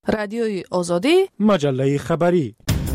رادیوی آزادی، مجله خبری.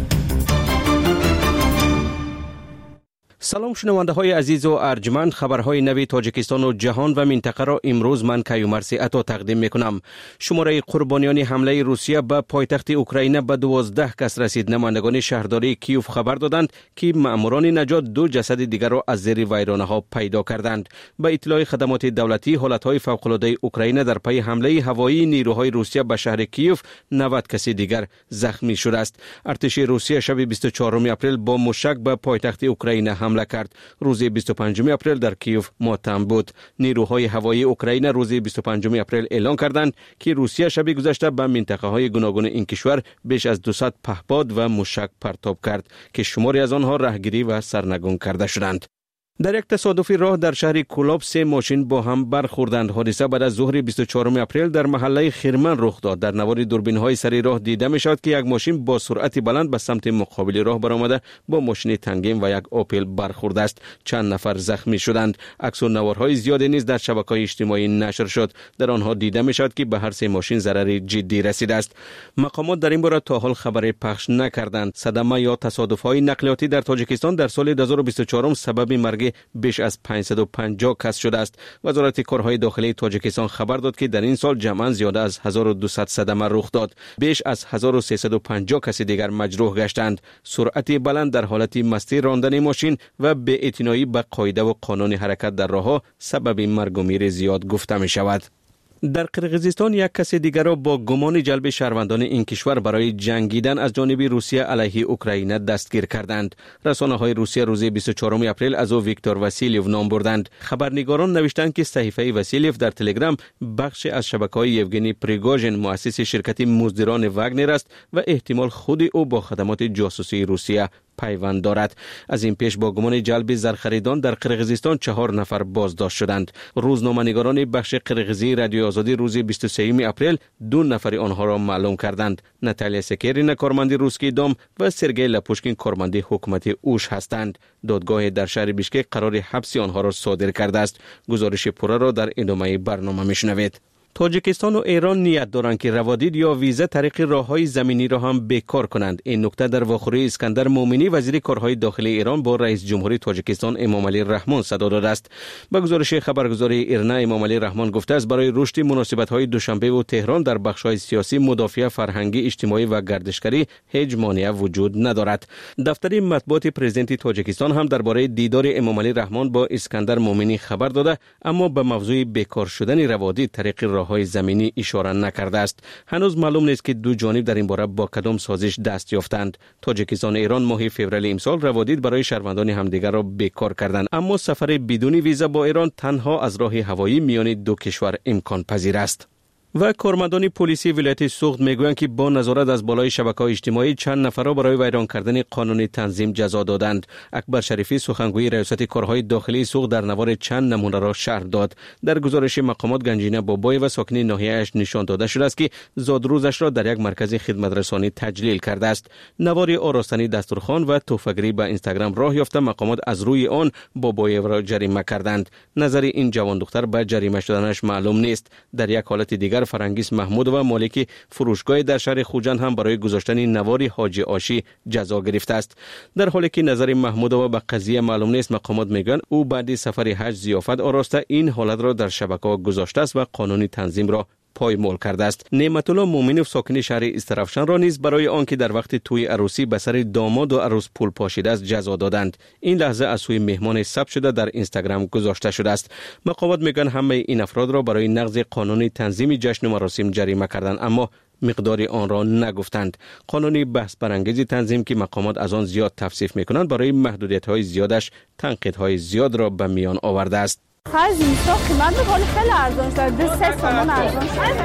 سلام شنونده های عزیز و ارجمند، خبرهای نوی تاجیکستان و جهان و منطقه را امروز من کیومرث عطا تقدیم میکنم. شماره قربانیان حمله روسیه به پایتخت اوکراین به 12 کس رسید. نمایندگان شهرداری کیوف خبر دادند که ماموران نجات 2 جسد دیگر را از زیر ویرانه ها پیدا کردند. به اطلاع خدمات دولتی، حالتهای فوق العاده اوکراین در پی حمله هوایی نیروهای روسیه به شهر کیوف 90 کس دیگر زخمی شده است. ارتش روسیه شب 24 اپریل با موشک به پایتخت اوکراین حمله کرد. روز 25 اپریل در کیوف ماتم بود. نیروهای هوایی اوکراین روز 25 اپریل اعلام کردند که روسیه شب گذشته به منطقه های گوناگون این کشور بیش از 200 پهپاد و موشک پرتاب کرد که شماری از آنها راهگیری و سرنگون کرده شدند. در یک تصادفی راه در شهر کولاب 3 ماشین با هم برخوردند. حادثه بعد از ظهر 24 اپریل در محله خیرمن رخ داد. در نوار دوربین‌های سر راه دیده می‌شد که یک ماشین با سرعت بلند به سمت مقابل راه برآمده با ماشین تنگیم و یک اوپل برخورده است. چند نفر زخمی شدند. عکس و نوارهای زیادی نیز در شبکه‌های اجتماعی نشر شد. در آنها دیده می‌شد که به هر 3 ماشین ضرر جدی رسیده است. مقامات در این باره تا حال خبری پخش نکردند. صدمه یا تصادف‌های نقلیاتی در تاجیکستان در سال 2024 سبب مرگ بیش از 550 کس شده است. وزارت کارهای داخلی تاجیکستان خبر داد که در این سال جمعاً زیاده از 1200 صدمه رخ داد. بیش از 1350 کس دیگر مجروح گشتند. سرعت بلند در حالت مستی راندن ماشین و بی‌اعتنایی به قاعده و قانون حرکت در راه‌ها سبب مرگ و میر زیاد گفته می شود. در قرقیزستان یک کس دیگر را با گمان جلب شهروندان این کشور برای جنگیدن از جانب روسیه علیه اوکراین دستگیر کردند. رسانه‌های روسیه روز 24 اپریل از او ویکتور واسیلیو نام بردند. خبرنگاران نوشتند که صحیفه واسیلیو در تلگرام بخش از شبکه‌های یوگنی پریگوژین مؤسس شرکت مزدوران واگنر است و احتمال خود او با خدمات جاسوسی روسیه پیوند دارد. از این پیش با گمان جلب زرخریدان در قرقیزستان 4 نفر بازداشت شدند. روزنامه‌نگاران بخش قرقیزی رادیو آزادی روز 23 اپریل 2 نفر آنها را معلوم کردند. ناتالیا سکرین کارمند روسکی دام و سرگئی لپوشکین کارمند حکومت اوش هستند. دادگاه در شهر بیشکک قرار حبس آنها را صادر کرده است. گزارش پوره را در ادامه برنامه میشنوید. تاجیکستان و ایران نیت دارند که روادید یا ویزا طریق راههای زمینی را هم بیکار کنند. این نکته در واخوری اسکندر مومنی وزیر کارهای داخلی ایران با رئیس جمهوری تاجیکستان امامعلی رحمان صدا داده است. به گزارش خبرگزاری ایرنا امامعلی رحمان گفته است برای رشد مناسبت‌های دوشنبه و تهران در بخش‌های سیاسی، مدافع فرهنگی، اجتماعی و گردشگری هیچ مانع وجود ندارد. دفتر مطبوعات پرزیدنت تاجیکستان هم درباره دیدار امامعلی رحمان با اسکندر مومنی خبر داده، اما به موضوع بیکار شدن روادید طریق راههای زمینی اشاره نکرده است. هنوز معلوم نیست که دو جانب در این باره با کدام سازش دست یافتند. تاجیکستان و ایران ماه فوریه امسال روادید برای شهروندان همدیگر را بیکار کردند، اما سفر بدون ویزا با ایران تنها از راه هوایی میان دو کشور امکان پذیر است. و کارمندان پلیسی ولایت سوخت میگویند که با نظارت از بالای شبکه‌های اجتماعی چند نفر را برای ویران کردن قانون تنظیم جزا دادند. اکبر شریفی سخنگوی ریاست کارهای داخلی سوخت در نوار چند نمونه را شرح داد. در گزارش مقامات گنجینه بابای و ساکن ناحیه‌اش نشان داده شده است که زادروزش را در یک مرکز خدمت رسانی تجلیل کرده است. نوار آراستنی دسترخوان و تحفه‌گری به اینستاگرام راه یافته مقامات از روی آن بابای را جریمه کردند. نظر این جوان دختر به جریمه شدنش معلوم نیست. در یک حالت دیگر فرنگیس محمود و مالک فروشگاه در شهر خوجند هم برای گذاشتن نوار حاجی آشی جزا گرفته است. در حالی که نظر محمود و به قضیه معلوم نیست، مقامات میگویند او بعد سفر حج ضیافت آراسته این حالت را در شبکه‌ها گذاشته است و قانونی تنظیم را پایمال کرده است. نعمت الله مومنوف ساکن شهر استرافشان را نیز برای آنکه در وقت توی عروسی به سر داماد و عروس پول پاشیده است جزا دادند. این لحظه از سوی مهمان ثبت شده در اینستاگرام گذاشته شده است. مقامات میگن همه این افراد را برای نقض قانون تنظیم جشن و مراسم جریمه کردند، اما مقدار آن را نگفتند. قانونی بحث برانگیز تنظیم که مقامات از آن زیاد تفسیف میکنند برای محدودیت‌های زیادش تنقیدهای زیاد را به میان آورده است. خرج اینستا قیمت می‌کنه خیلی ارزان شد. 2 تومان ارزان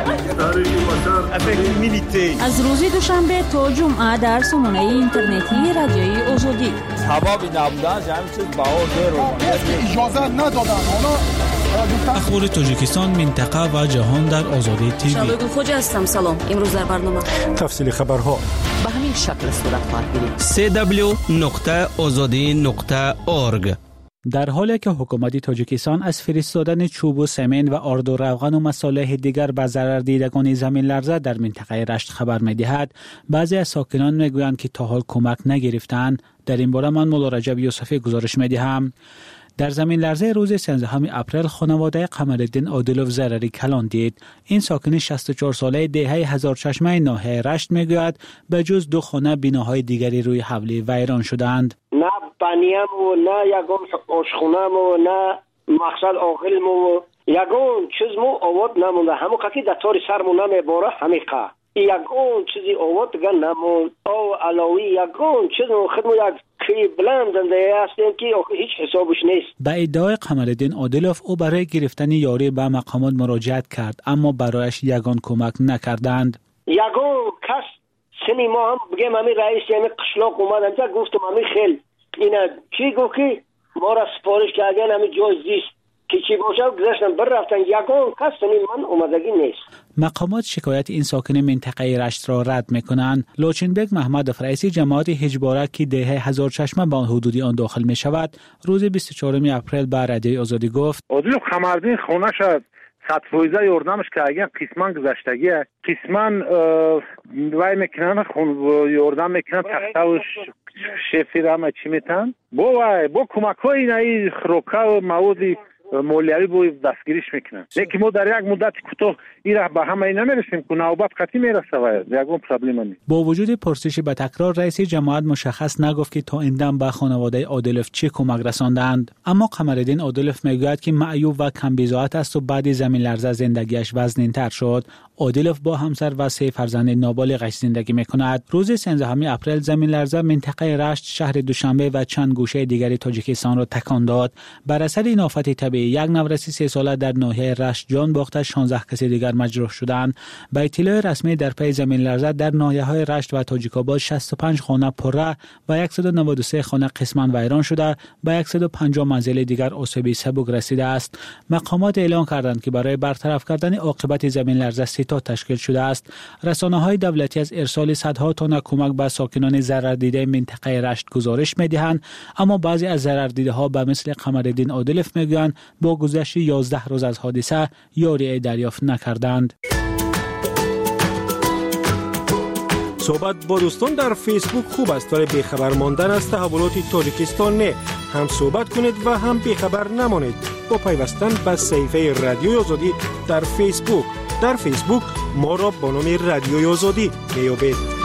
شد. از روز دوشنبه تا جمعه در سامانه اینترنتی رادیوی آزادی. سببی نبودن همین چیز بهار رو اجازه ندادن. اخبار تاجیکستان، منطقه و جهان در آزادی تیوی. شبگون خوج هستم. سلام. امروز در برنامه تفصیل خبرها به همین شکل صورت خواهد گرفت. www.azadi.org در حالی که حکومت تاجیکستان از فرستادن چوب و سمنت و آرد و روغن و مصالح دیگر به ضرر دیدگان زمین لرزه در منطقه رشت خبر می‌دهد، بعضی از ساکنان میگویند که تا حال کمک نگرفتند. در این باره من مولا رجب یوسفی گزارش می‌دهم. در زمین لرزه روز 13 اپریل خانواده قمرالدین عادلوف ضرری کلان دید. این ساکن 64 ساله دهه هزار چشمه ناحیه رشت میگوید به جز 2 خانه بناهای دیگری روی حوله ویران شدند. نه بنیم و نه یگان آشخونه و نه مقصد آقل و یگان چیز مو آواد نمونده. همون که در تاری سرمو نمیباره همیقه یگان چیزی آواد دیگه نمون او علاوی یگان چیز خدمو یک کی بلندنده هستیم که هیچ حسابش نیست. به ادعای قمرالدین عادلوف او برای گرفتن یاری به مقامات مراجعت کرد اما برایش یگان کمک نکردند. یگان کس سنی ما هم بگیم همین رئیس یعنی قشلاق اومدن تا گفتم همین خیل اینا چی گفت که ما را سفارش کردن همین جای زیست که چی باشه گذاشتن بر رفتن یگان کس سنی من اومدگی نیست. مقامات شکایت این ساکن منطقه رشت را رد میکنند. لوچنبگ محمد رئیس جماعت هجباره که دهه هزار چشمه به حدود آن داخل می شود روز 24 اپریل به رادیوی آزادی گفت عادلوف قمرالدین خونه شد سطفویزه یوردمش که اگر قسمان گذشتگیه قسمان وای میکنن یوردم میکنن تخته و شفی را همه چی میتن با کمک های اینایی خروکه و موادی مولیاری بوی دستگیریش میکنن. لیکن ما در یک مدت کوتاه این را به همه نمیرسیم که نوبت قطعی میرسه و یکون پرابلم نیست. با وجود پرسش به تکرار رئیس جماعت مشخص نگفت که تا این دم به خانواده عادلوف چه کمک رساندند. اما قمرالدین عادلوف میگوید که معیوب و کم بضاعت است و بعد زمین لرزه زندگیش وزن‌تر شد. عادلوف با همسر و 3 فرزند نابالغش زندگی میکند. روز 13 اپریل زمین لرزه منطقه رشت، شهر دوشنبه و چند گوشه دیگر تاجیکستان را تکان داد. بر اثر این آفت طبیعی یک نورسی 3 ساله در ناحیه رشت جان باخته، 16 کسی دیگر مجروح شدند. به اطلاع رسمی در پی زمین لرزه در ناحیه‌های رشت و تاجیک‌آباد 65 خانه پره و 193 خانه قسماً ویران شده، به 150 منزل دیگر آسیب سبک رسیده است. مقامات اعلام کردند که برای برطرف کردن عاقبت زمین لرزه سیتا تشکیل شده است. رسانه‌های دولتی از ارسال صدها تن کمک به ساکنان ضرردیده منطقه رشت گزارش می‌دهند، اما بعضی از ضرردیده‌ها به مثل قمرالدین عادلوف میگویند با گذشت 11 روز از حادثه یاری دریافت نکردند. صحبت با دوستان در فیسبوک خوب است ولی بیخبر ماندن از تحولات تاجیکستان نه. هم صحبت کنید و هم بیخبر نمانید با پیوستن به صفحه رادیوی آزادی در فیسبوک. در فیسبوک ما را با نام رادیوی آزادی میابید.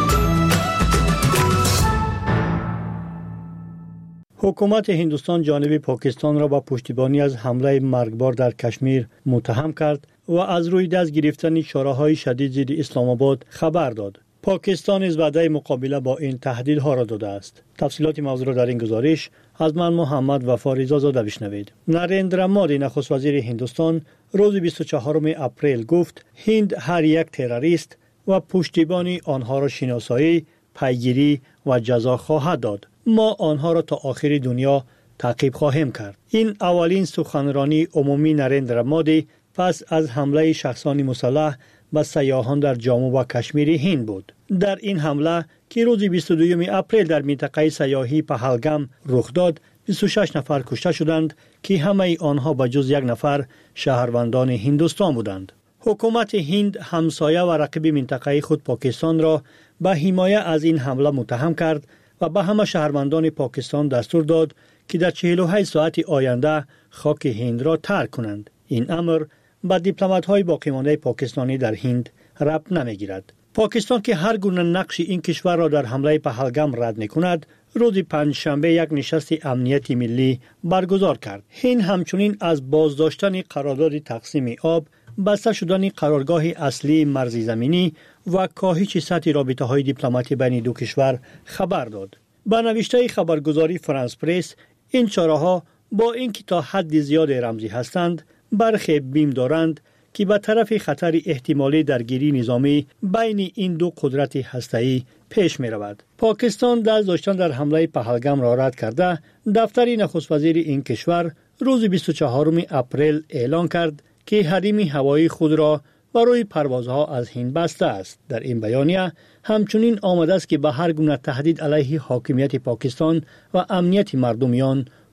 حکومت هندوستان جانب پاکستان را با پشتیبانی از حمله مرگبار در کشمیر متهم کرد و از روی دست گرفتن چاره‌های شدید ضد اسلام آباد خبر داد. پاکستان از وعده مقابله با این تهدیدها را داده است. تفصیلات موضوع را در این گزارش از من محمد وفا رضازاده بشنوید. نریندرا مودی نخست وزیر هندوستان روز 24 اپریل گفت هند هر یک تروریست و پشتیبانی آنها را شناسایی، پیگیری و جزا خواهد داد. ما آنها را تا آخر دنیا تعقیب خواهیم کرد. این اولین سخنرانی عمومی نریندرا مودی پس از حمله شخصان مسلح به سیاحان در جامو و کشمیر هند بود. در این حمله که روز 22 اپریل در منطقه سیاحی پهلگام رخ داد، 26 نفر کشته شدند که همه آنها به جز 1 نفر شهروندان هندوستان بودند. حکومت هند همسایه و رقیب منطقه خود پاکستان را به حمایت از این حمله متهم کرد و به همه شهروندان پاکستان دستور داد که در 48 ساعت آینده خاک هند را ترک کنند. این امر به دیپلمات‌های باقیمانده پاکستانی در هند ربط نمی‌گیرد. پاکستان که هر گونه نقش این کشور را در حمله پهلگام رد می‌کند، روز پنجشنبه یک نشست امنیتی ملی برگزار کرد. هند همچنین از بازداشتن قرارداد تقسیم آب، بسته شدن قرارگاه اصلی مرزی زمینی و کاهش سطح رابطه‌های دیپلماتی بین دو کشور خبر داد. با نوشته خبرگزاری فرانس پرس، این چاره‌ها با اینکه تا حد زیاد رمزی هستند، برخی بیم دارند که به طرف خطر احتمالی درگیری نظامی بین این دو قدرت هسته‌ای پیش می رود. پاکستان دست داشتن در حمله پهلگام را رد کرده، دفتر نخست وزیر این کشور روز 24 اپریل اعلان کرد که حریم هوایی خود را برای پروازها از هند بسته است. در این بیانیه همچنین آمده است که به هر گونه تهدید علیه حاکمیت پاکستان و امنیت مردمیان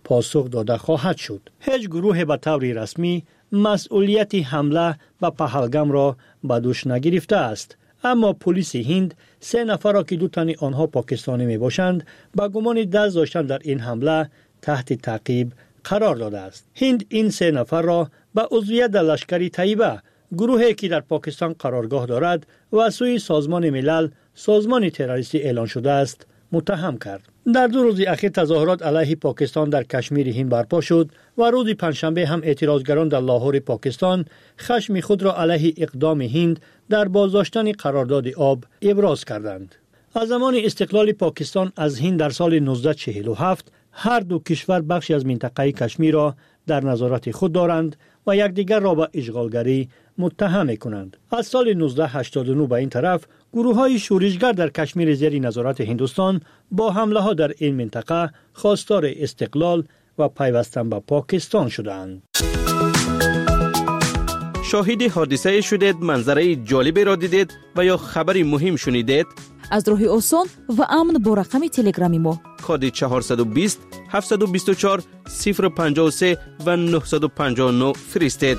پاسخ داده خواهد شد. هیچ گروه به طور رسمی مسئولیت حمله به پهلگام را به دوش نگرفته است. اما پلیس هند 3 نفر را که 2 تن آنها پاکستانی می باشند با گمان دست داشتن در این حمله تحت تعقیب قرار داده است. هند این 3 نفر را به عضویت در لشکر طیبه، گروهی که در پاکستان قرارگاه دارد و از سوی سازمان ملل سازمان تروریستی اعلان شده است متهم کرد. در 2 روز اخیر تظاهرات علیه پاکستان در کشمیر هند برپا شد و روز پنجشنبه هم اعتراضگران در لاهور پاکستان خشم خود را علیه اقدام هند در بازداشتن قرارداد آب ابراز کردند. از زمان استقلال پاکستان از هند در سال 1947 هر دو کشور بخشی از منطقه کشمیر را در نظارت خود دارند و یکدیگر را به اشغالگری متهم می‌کنند. از سال 1989 به این طرف گروه‌های شورشگر در کشمیر زیر نظارت هندوستان با حمله‌ها در این منطقه خواستار استقلال و پیوستن به پاکستان شدند. شاهد حادثه شدید، منظره جالبی را دیدید و یا خبری مهم شنیدید؟ از راه آسان و امن با رقم تلگرامی ما کد 420 724 053 و 959 فرستید.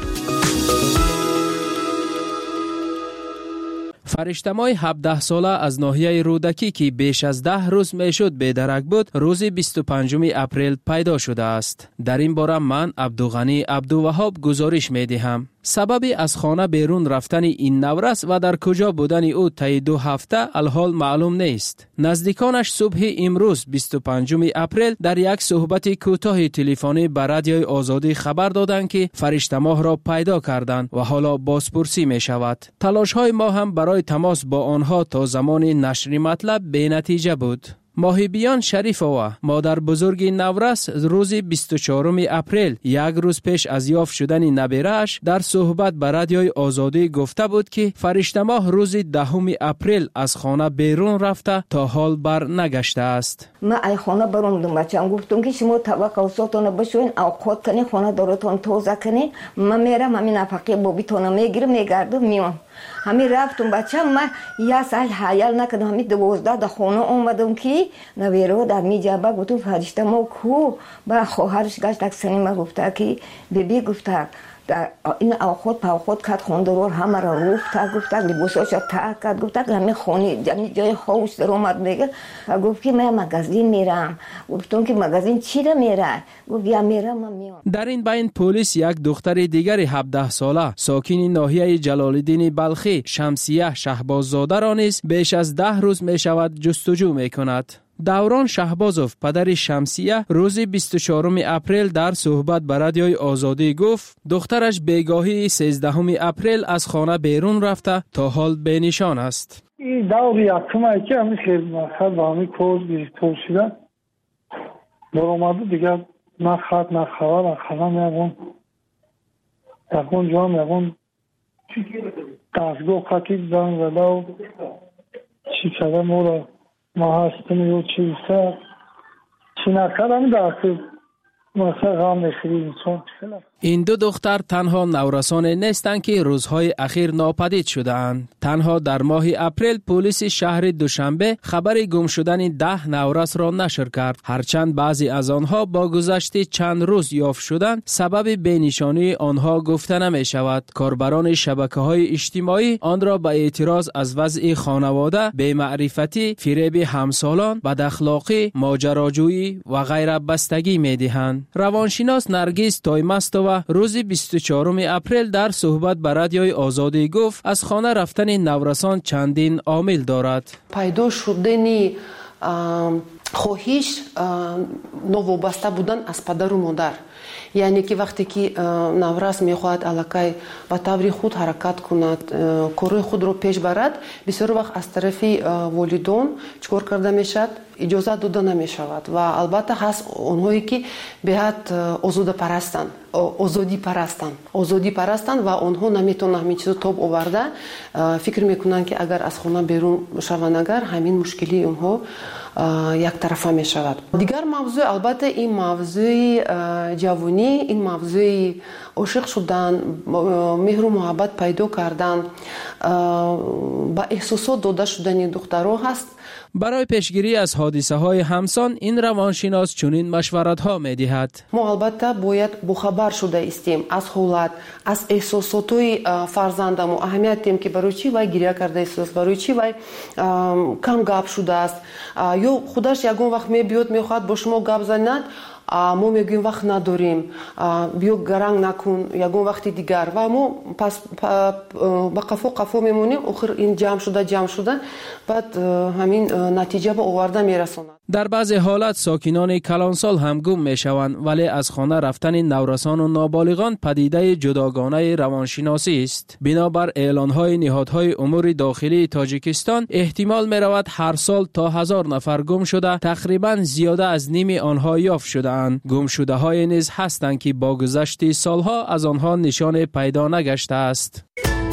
فرشتمای 17 ساله از ناحیه رودکی که بیش از 10 روز میشد بی‌درک بود، روز 25 اپریل پیدا شده است. در این باره من عبدالغنی عبدالوهاب گزارش می‌دهم. سبب از خانه بیرون رفتن این نورس و در کجا بودن او طی 2 هفته الحال معلوم نیست. نزدیکانش صبح امروز 25 اپریل در یک صحبت کوتاه تلفنی به رادیوی آزادی خبر دادند که فرشته ماه را پیدا کردند و حالا بازپرسی می شود. تلاش های ما هم برای تماس با آنها تا زمان نشر مطلب بی نتیجه بود. ماهیبیان شریفова، مادر بزرگ نورس، روز 24 اپریل، یک روز پیش از یافت شدن نبیره‌اش، در صحبت به رادیوی آزادی گفته بود که فرشته ماه روز 10 اپریل از خانه بیرون رفته تا حال بر نگشته است. من از خانه بیرون اومدم، بچه‌ام گفتم که شما توقعاتتون بشوین، اوقات کنین، خانه دارتون توزیع کنین. من میرم همین نفقه بابیتون میگیرم، میگردم میام. همین رفتم بچه‌م، من یه سال حیال نکردم، همین 12 در خانه اومدم که نویرو در میجابه گفتم فرشته ما کو با خواهرش گشت اکسنی ما گفته که بیبی گفته این خود پا خود کرد خوندرور همه را روفت گفته لباساش تا کرد گفته همین خونی جمعی جای خوش در اومد میگه گفت که من مگزین میرم. گفتم که مگزین چی را میره؟ گفت یا میرم من میام. در این بین پلیس یک دختر دیگر 17 ساله ساکن ناحیه جلال‌الدین بلخی شمسیه شهباززاده را نیز بیش از 10 روز می شود جستجو می کند. دوران شهبازوف پدر شمسیه روز 24 اپریل در صحبت به رادیوی آزادی گفت دخترش بیگاهی 13 اپریل از خانه بیرون رفته تا حال بی نشان است. این دور یکم که همیشه مقصد با همی کوز گریفتار شده برآمده دیگه نه خط نه خبر اخلا یکون جام یکون دستگاه خطی زن زده و چی کده مورا ما هستیم یو چیزه چی نکردم دسته مثلا غم نشدیم. این 2 دختر تنها نورسان نیستند که روزهای اخیر ناپدید شده‌اند. تنها در ماه اپریل پلیس شهر دوشنبه خبر گم شدن 10 نورس را نشر کرد. هرچند بعضی از آنها با گذشت چند روز یافت شدند، سبب بینشانی آنها گفته نمی شود. کاربران شبکه‌های اجتماعی آن را به اعتراض از وضع خانواده، بی‌معرفتی، فریب همسالان، بداخلاقی، ماجراجویی و غیر بستگی می‌دهند. روانشناس نرگس تایمستووا روز 24 اپریل در صحبت به رادیوی آزادی گفت از خانه رفتن نورسان چندین عامل دارد. پیدا شدن خواهش نوابسته بودن از پدر و مادر، یعنی که وقتی که نورس میخواهد علاقه به طور خود حرکت کند، کار خود رو پیش برد، بسیار وقت از طرف والدین چکار کرده میشد اجازه داده نمی شود و البته هست اونهایی که بهت آزادی پرستند و اونها نمیتونن همین چیزو تاب آورده فکر میکنن که اگر از خانه بیرون شوند اگر همین مشکلی اونها یک طرفه می شود. دیگر موضوع البته این موضوع جوانی، این موضوع عاشق شدن، مهر و محبت پیدا کردن، با احساسات داده شدن دخترها هست. برای پیشگیری از حادثه های همسان این روانشناس چنین مشورت ها می دهد. ما البته باید بخبر شده استیم از حالت، از احساسات های فرزندم و اهمیت دیم که برای چی وای گریه کرده است، برای چی وای کم گپ شده است، یا خودش یگون وقت می بیاد می خواهد با شما گپ زند، ما میگیم وقت نداریم، بیو گرنگ نکن یگون وقتی دیگر، و ما پس با قفو میمونیم. آخر این جمع شده بعد همین نتیجه به آورده میرساند. در بعضی حالت ساکنان کلانسال هم گم میشوند، ولی از خانه رفتن نورسان و نابالغان پدیده جداگانه روانشناسی است. بنابر اعلانهای نهادهای امور داخلی تاجیکستان احتمال میرود هر سال تا 1000 نفر گم شده، تقریبا زیاده از نیم آنها یافت شده‌اند. گم شده های نیز هستند که با گذشت سالها از آنها نشان پیدا نگشته است.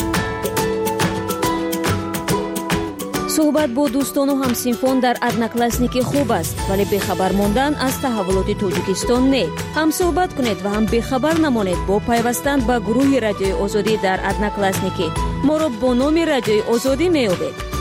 صحبت با دوستان و همسینفان در ادناکلاسنیکی خوب است، ولی بیخبر ماندن از تحولات تاجیکستان نه. هم صحبت کنید و هم بیخبر نمانید با پیوستن به گروه رادیوی آزادی در ادناکلاسنیکی. ما را با نام رادیوی آزادی میابید.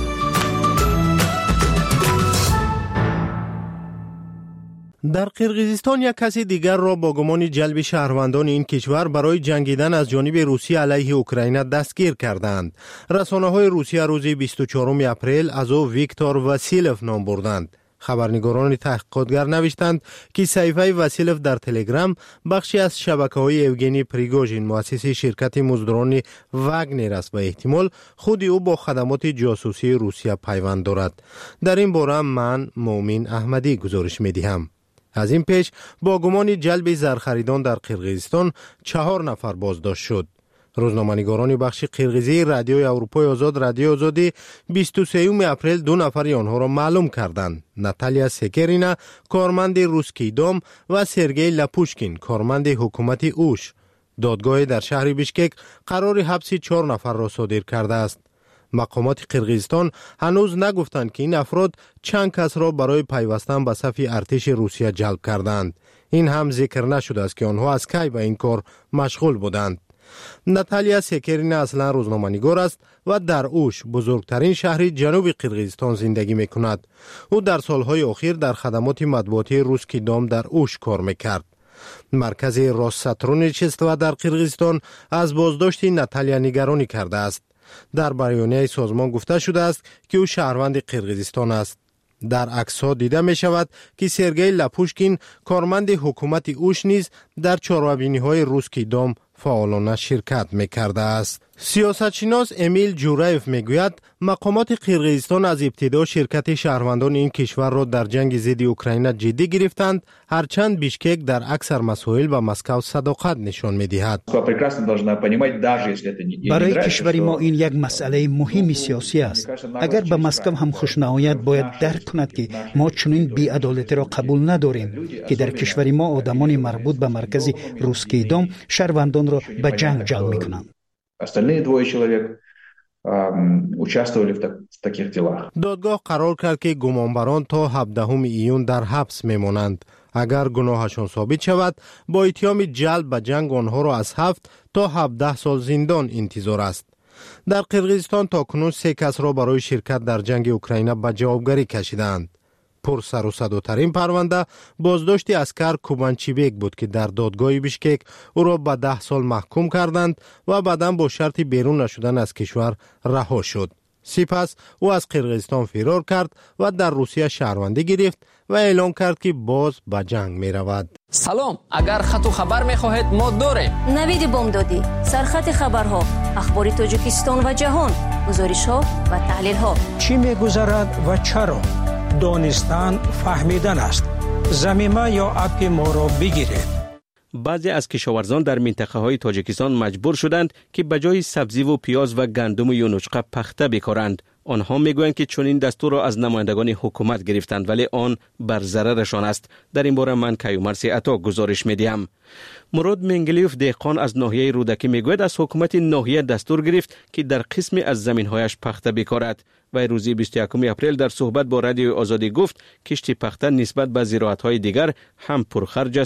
در قرقیزستان یک کسی دیگر را با گمان جلب شهروندان این کشور برای جنگیدن از جانب روسیه علیه اوکراین دستگیر کردند. رسانه‌های روسیه روز 24 اپریل از او ویکتور واسیلوف نام بردند. خبرنگاران تحقیقاتگر نوشتند که صحیفه واسیلوف در تلگرام بخشی از شبکه‌های اوگنی پریگوژین مؤسس شرکت مزدوران واگنر است و احتمال خود او با خدمات جاسوسی روسیه پیوند دارد. در این باره من مومن احمدی گزارش می‌دهم. از این پیش با گمان جلب زرخریدان در قرقیزستان 4 نفر بازداشت شد. روزنامه‌نگاران بخش قرقیزی رادیوی اروپای آزاد رادیو آزادی 23 اپریل 2 نفر آنها را معلوم کردند. ناتالیا سکرینا کارمند روسکی دام و سرگئی لاپوشکین کارمند حکومت اوش. دادگاه در شهر بیشکک قرار حبس 4 نفر را صادر کرده است. مقامات قرقیزستان هنوز نگفتند که این افراد چند کس را برای پیوستن به صف ارتش روسیه جلب کردند. این هم ذکر نشده است که آنها از کی به این کار مشغول بودند. ناتالیا سکرینا اصلا روزنامه‌نگار است و در اوش بزرگترین شهر جنوب قرقیزستان زندگی می‌کند. او در سالهای اخیر در خدمات مطبوعاتی روسکی دام در اوش کار می‌کرد. مرکز راستاترونیچستو در قرقیزستان از بازداشت ناتالیا نگرانی کرده است. در بیانیه سازمان گفته شده است که او شهروند قرقیزستان است. در عکس‌ها دیده می شود که سرگئی لاپوشکین کارمند حکومت اوش نیز در چهاربینی‌های روسکی دام فعالانه شرکت می‌کرده است. سیاستشناس امیل جورایف میگوید مقامات قرقیزستان از ابتدا شرکت شهروندان این کشور را در جنگ ضد اوکراین جدی گرفتند، هرچند بیشکک در اکثر مسائل به مسکو صداقت نشان می‌دهد. برای کشور ما این یک مسئله مهم سیاسی است. اگر به مسکو هم خوش نآید باید درک کند که ما چنین بی‌عدالتی را قبول نداریم که در کشور ما آدمان مربوط به مرکز روسکی دام شهروندان را به جنگ جلب می‌کنند. Остальные 2 человек участвовали в таких делах. دادگاه قرار کرد که گمانبران تا 17 ایون در حبس میمانند. اگر گناهشان ثابت شود با اتهام جلب به جنگ آنها را از 7 تا 17 سال زندان انتظار است. در قرقیزستان تاکنون 3 کس را برای شرکت در جنگ اوکراین به جوابگری کشیدند. پر سر و صداترین پرونده بازداشت اسکر کوبانچیبک بود که در دادگاه بیشکک او را به 10 سال محکوم کردند و بعداً با شرط بیرون نشدن از کشور رها شد. سپس او از قرقیزستان فرار کرد و در روسیه شهروندی گرفت و اعلان کرد که باز به جنگ می رود. سلام، اگر خط و خبر می خواهید ما داریم. نوید بامدادی، سرخط خبرها، اخبار تاجیکستان و جهان، گزارش ها و تحلیل ها. چی می گذرد و چرا؟ دانستن فهمیدن است. ضمیمه یا اپ ما را بگیرید. بعضی از کشاورزان در منطقه های تاجیکستان مجبور شدند که به جای سبزی و پیاز و گندم یا نچقه پخته بکارند. آنها میگویند که چنین دستور را از نمایندگان حکومت گرفتند ولی آن بر ضررشان است. در این باره من کیومرث عطا گزارش میدهم. مراد منگلیوف دهقان از ناحیه رودکی میگوید از حکومت ناحیه دستور گرفت که در قسمی از زمین‌هایش پخته بکارد. و روز 21 اپریل در صحبت با رادیو آزادی گفت کشت پخته نسبت به زراعت‌های دیگر هم پرخرج است و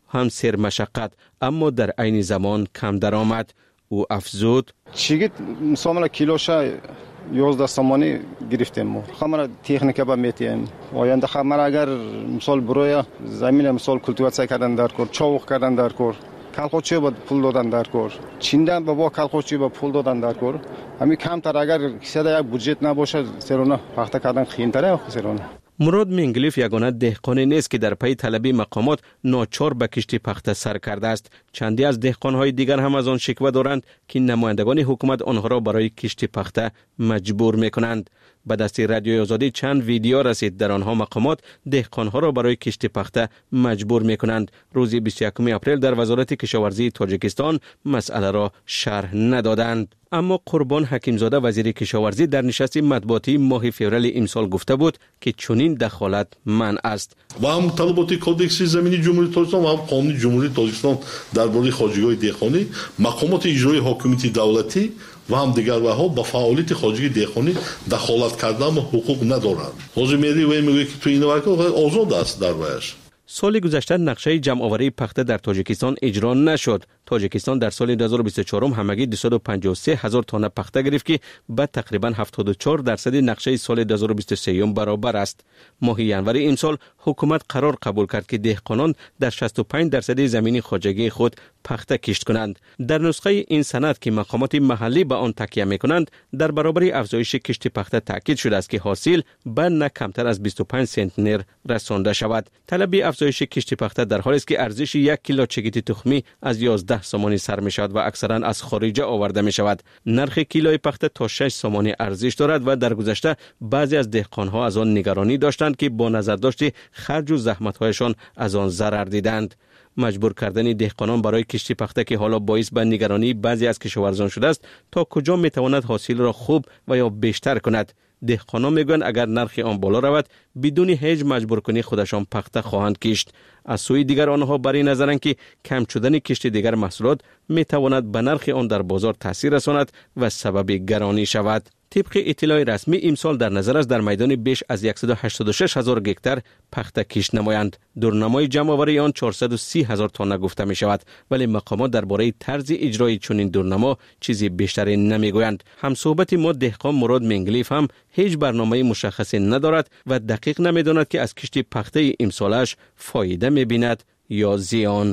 هم سرمشقت اما در عین زمان کم درآمد. او افزود: چیگit مثلا کیلوشه 11 سامانی گرفتیم ما. خمر تکنیک با میتیم. آینده خمر اگر مثال بروی زمین مثال کلتیواسیون کردن در کار، چاوق کردن در کار، کالخوچی با پول دادن در کار. چیندن با کالخوچی با پول دادن در کار. همین کمتر اگر کسی یک بودجت نباشه سرونه پخته کردن خیانتره سرونه. مراد منگلیف یگانه دهقانی نیست که در پی طلبی مقامات ناچار به کشتی پخته سر کرده است. چندی از دهقانهای دیگر هم از آن شکوه دارند که نمایندگان حکومت آنها را برای کشتی پخته مجبور میکنند. به دست رادیوی آزادی چند ویدیو رسید در آنها مقامات دهقانها را برای کشتی پخته مجبور میکنند. روز 21 اپریل در وزارت کشاورزی تاجیکستان مسئله را شرح ندادند. اما قربان حکیمزاده وزیر کشاورزی در نشست مطبوعاتی ماه فوریه امسال گفته بود که چنین دخالت منع است. و هم طلبات کودکس زمینی جمهوری تاجیکستان و هم قانون جمهوری تاجیکستان درباره خواجگی دهقانی، مقامات اجرایی حاکمیت دولتی و هم دیگرها با فعالیت خواجگی دهقانی دخالت کردن و حقوق ندارند. حاضر میری و میگه که تو این واقع آزاد است در وایش. سال گذشته نقشه جمع‌آوری پخته در تاجیکستان اجرا نشد. تاجیکستان در سال 2024 همگی 253,000 تن پخته گرفت که به تقریبا 74% نقشه سال 2023 برابر است. ماه ژانویه امسال حکومت قرار قبول کرد که دهقانان در 65% زمین خواجگی خود پخته کشت کنند. در نسخه این سند که مقامات محلی به آن تکیه می‌کنند در برابر افزایش کشت پخته تاکید شده است که حاصل به نه کمتر از 25 سنتنر رسانده شود. طلب افزایش کشت پخته در حالی است که ارزش 1 کیلو چگیت تخمی از 11 سامانی سر می شود و اکثرا از خارج آورده می شود. نرخ کیلوی پخته تا 6 سامانی ارزش دارد و در گذشته بعضی از دهقانها از آن نگرانی داشتند که با نظر داشت خرج و زحمت‌هایشان از آن ضرر دیدند. مجبور کردن دهقانان برای کشتی پخته که حالا باعث به نگرانی بعضی از کشاورزان شده است تا کجا می تواند حاصل را خوب و یا بیشتر کند. دهقانان میگویند اگر نرخ آن بالا رود بدون هیچ مجبور کنی خودشان پخته خواهند کشت. از سوی دیگر آنها بر این نظرند که کم شدن کشت دیگر محصولات می تواند به نرخ آن در بازار تاثیر رساند و سبب گرانی شود. طبق اطلاع رسمی امسال در نظر است در میدان بیش از 186,000 گکتار پخته کشت نمایند. دورنمای جمع‌آوری آن 430,000 تن گفته می شود، ولی مقامات درباره طرز اجرای چنین دورنما چیزی بیشتری نمیگویند. همصحبت ما دهقان مراد منگلیف هم هیچ برنامه مشخصی ندارد و دقیق نمیداند که از کشت پخته امسالش فایده می‌بیند یا زیان.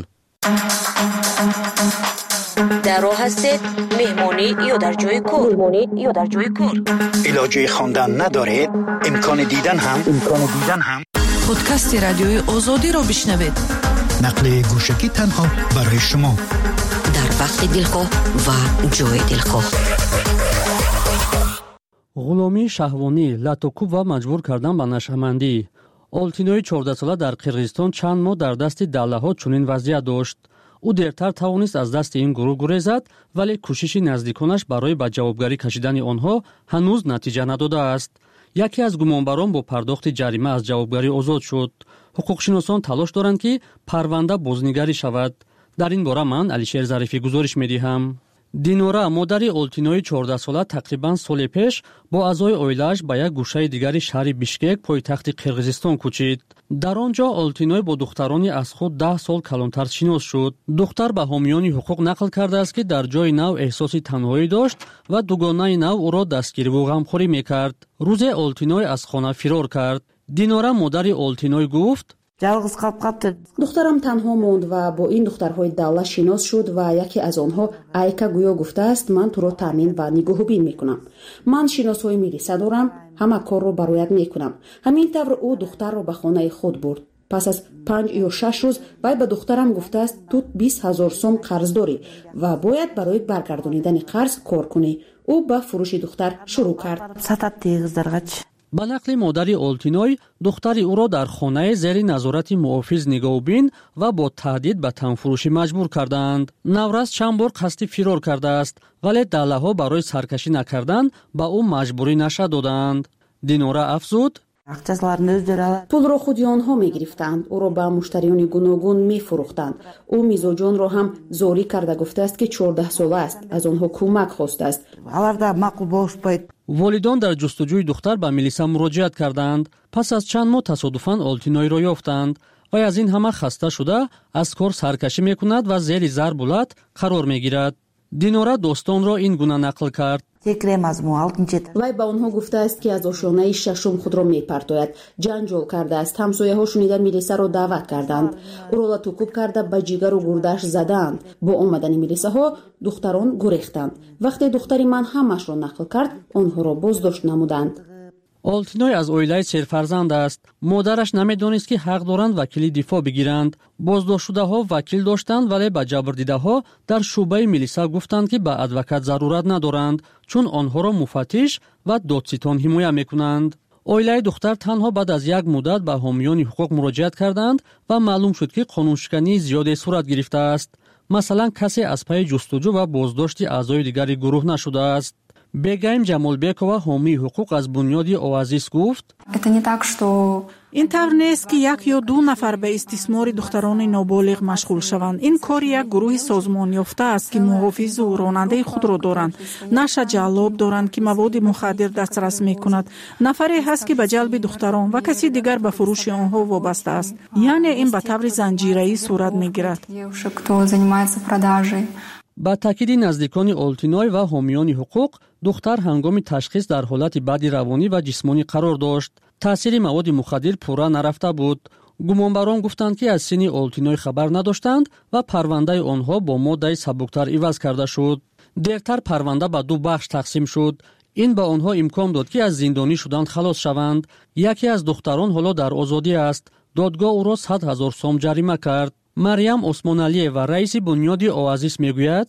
در راه هستید مهمانی یا در جای کار علاجه خواندن ندارید امکان دیدن هم پادکست رادیوی آزادی را بشنوید. نقل گوشکی تنها برای شما در وقت دلخواه و جای دلخواه. غلامی شهوانی، لطوکوب و مجبور کردن به نشهمندی. آلتینوی 14 ساله در قرغیزستان چند ماه در دست دله‌ها چنین وضعیت داشت. او دیرتر توانست از دست این گروه گریزد، ولی کوشش نزدیکانش برای به جوابگری کشیدن آنها هنوز نتیجه نداده است. یکی از گمانبران با پرداخت جریمه از جوابگری آزاد شد. حقوقشناسان تلاش دارند که پرونده بازنگری شود. در این باره من علیشیر ظریفی گزارش می‌دهم. دینورا مادری آلتینوی 14 ساله تقریبا سال پیش با اعضای اویلش به یک گوشه دیگری شهر بیشکک پایتخت قرغیزستان کوچید. در آنجا آلتینوی با دخترانی از خود 10 سال کلانتر شناس شد. دختر به حامیان حقوق نقل کرده است که در جای نو احساس تنهایی داشت و دوگانه نو او را دستگیری و غمخوری میکرد. روز آلتینوی از خانه فرار کرد. دینورا مادری آلتینوی گفت: دخترم تنها موند و با این دخترهای دالا شناس شد و یکی از آنها ایکا گویا گفته است من تو را تامین و نگهبانی میکنم. من شناسای ملیسا دارم، همه کار رو برایت میکنم. همین طور او دختر را به خانه خود برد. پس از 5 یا 6 روز وی به دخترم گفته است تو 20,000 سوم قرض داری و باید برای برگردانیدن قرض کار کنی. او به فروش دختر شروع کرد. به نقل مادری آلتینوی، دختری او را در خانه زیر نظارت محافظ نگهبان و با تهدید به تنفروشی مجبور کردند. نورس چند بار قصد فرار کرده است، ولی دله‌ها برای سرکشی نکردن به او مجبوری نشه دادند. دینورا افزود: پول را خودی آنها می گرفتند. او را به مشتریان گوناگون می فروختند. او میزوجان را هم زوری کرده گفته است که 14 ساله است. از آنها کمک خواسته است. والدان در جستجوی دختر به ملیسا مراجعت کردند. پس از چند ماه تصادفاً آلتینوی را یافتند. وی از این همه خسته شده از کار سرکشی میکند و زیر ضرب قرار میگیرد. دینورا دوستان را این گونه نقل کرد. وی به آنها گفته است که از آشیانه ششم خود را میپرتاید. جنجال کرده است. همسایه‌ها شنیده میلیسا را دعوت کردند. او را توکوب کرده به جگر و گردش زدند. با آمدن میلیساها دختران گریختند. وقتی دختری من همش را نقل کرد آنها را بازداشت نمودند. آلتینوی از اویلای سرفرزند است. مادرش نمیدانست که حق دارند وکیلی دفاع بگیرند. بازداشت شده ها وکیل داشتند ولی به جبردیده ها در شعبه میلیسا گفتند که به ادوکات ضرورت ندارند چون آنها را مفتش و دادستان حمایت میکنند. اویلای دختر تنها بعد از یک مدت به حامیان حقوق مراجعت کردند و معلوم شد که قانونشکنی زیادی صورت گرفته است. مثلا کسی از پی جستجو و بازداشت اعضای دیگری گروه نشده است. بگیم جمالبکова حامی حقوق از بنیاد اوازیس گفت این طور نیست که یک یا دو نفر به استثمار دختران نابالغ مشغول شوند. این کار یک گروه سازمان یافته است که محافظ و راننده خود را دارند. نقش جلاب دارند که مواد مخدر دسترس میکند. نفری هست که به جلب دختران و کسی دیگر به فروش آنها وابسته است. یعنی این به طور زنجیره‌ای صورت میگیرد. با تاکید نزدیکان آلتینوی و حامیان حقوق، دختر هنگام تشخیص در حالت بد روانی و جسمانی قرار داشت. تاثیر مواد مخدر پورا نرفته بود. گمانبران گفتند که از سن آلتینوی خبر نداشتند و پرونده آنها با ماده سبکتر عوض کرده شد. دیرتر پرونده به دو بخش تقسیم شد. این به آنها امکان داد که از زندانی شدن خلاص شوند. یکی از دختران حالا در آزادی است. دادگاه او را 100,000 سوم جریمه کرد. مریم عثمانعلی و رئیس بنیاد اوازیس میگوید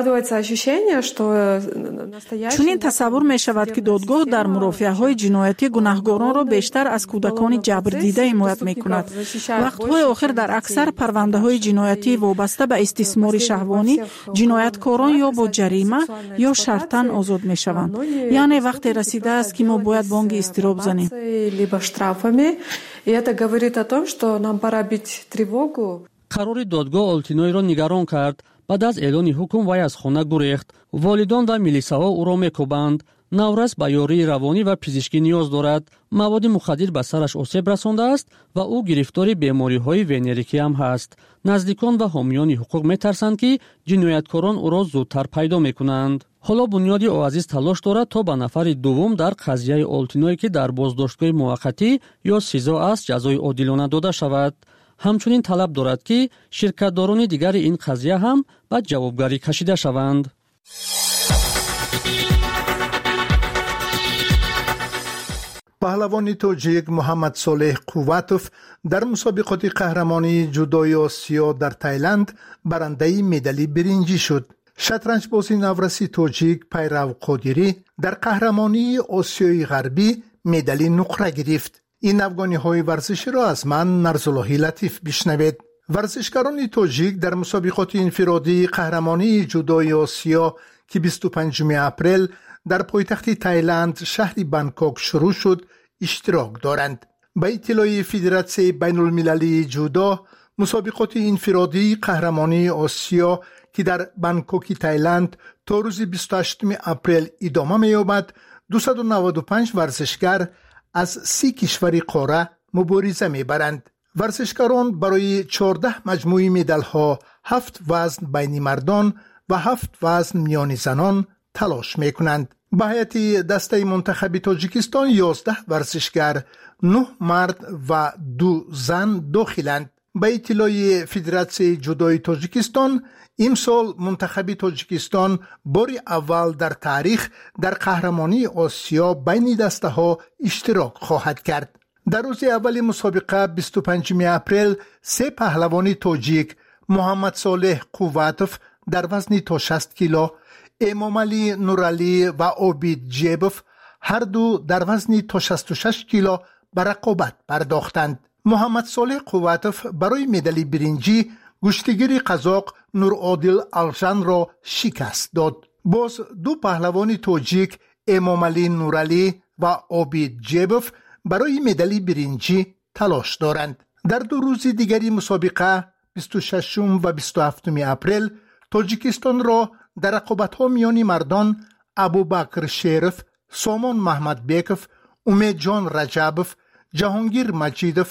چون این تصور می شود که دادگاه در مرافعه های جنایتی گناهکاران را بیشتر از کودکان جبر دیده حمایت می کند. وقتهای آخر در اکثر پرونده های جنایتی وابسته به استثمار شهوانی جنایتکاران یا با جریمه یا شرطاً آزاد می شوند. یعنی وقتی رسیده است که ما باید بانگ اضطراب زنیم. قرار دادگاه آلتینوی را نگران کرد. بعد از اعلان حکم وی از خانه گریخت. والدان و میلیساها او را میکوبند. نورس به یاری روانی و پزشکی نیاز دارد. مواد مخدر به سرش آسیب رسانده است و او گرفتار بیماری‌های ونریکی هم هست. نزدیکان و حامیان حقوق میترسند که جنایتکاران او را زودتر پیدا میکنند. حالا بنیاد اوازیس تلاش دارد تا به نفر دوم در قضیه آلتینوی که در بازداشتگاه موقتی یا سزا است جزای عادلانه داده شود. همچنین طلب دارد که شرکتداران دیگر این قضیه هم به جوابگری کشیده شوند. پهلوان تاجیک محمد صالح قواتوف در مسابقات قهرمانی جودوی آسیا در تایلند برنده مدال برنجی شد. شطرنج بازی نورسی تاجیک پیرو قادری در قهرمانی آسیای غربی مدال نقره گرفت. این افغانی ورزشی را از من نرزاللهی لطیف بشنوید. ورزشکاران تاجیک در مسابقات انفرادی قهرمانی جودوی آسیا که 25 اپریل در پایتخت تایلند شهر بانکوک شروع شد اشتراک دارند. به اطلاع فدراسیون بین المللی جودو، مسابقات انفرادی قهرمانی آسیا که در بانکوک تایلند تا روز 28 اپریل ادامه می‌یابد، 295 ورزشکار از 30 کشور قاره مبارزه می‌برند. ورزشکاران برای 14 مجموعه مدال‌ها 7 وزن بین مردان و 7 وزن میان زنان تلاش می‌کنند. به هیئت دسته منتخب تاجیکستان 11 ورزشکار، 9 مرد و 2 زن داخلند. به اطلاع فدراسیون جودوی تاجیکستان، امسال منتخب تاجیکستان بار اول در تاریخ در قهرمانی آسیا بین دسته ها اشتراک خواهد کرد. در روز اول مسابقه 25 اپریل 3 پهلوان تاجیک، محمد صالح قواتوف در وزن تا 60 کیلو، امامعلی نورعلی و عابید جیبوف هر دو در وزن تا 66 کیلو به رقابت پرداختند. محمد صالح قواتوف برای مدال برنجی گشتیگیر قزاق نورعادل الژن را شکست داد. باز دو پهلوان تاجیک امامعلی نورعلی و عابید جیبوف برای مدال برنجی تلاش دارند. در 2 روز دیگری مسابقه 26 و 27 اپریل تاجیکستان را در رقابت‌ها میان مردان ابوبکر شریف، سامان محمد بیکوف، امید جان رجبوف، جهانگیر مجیدوف،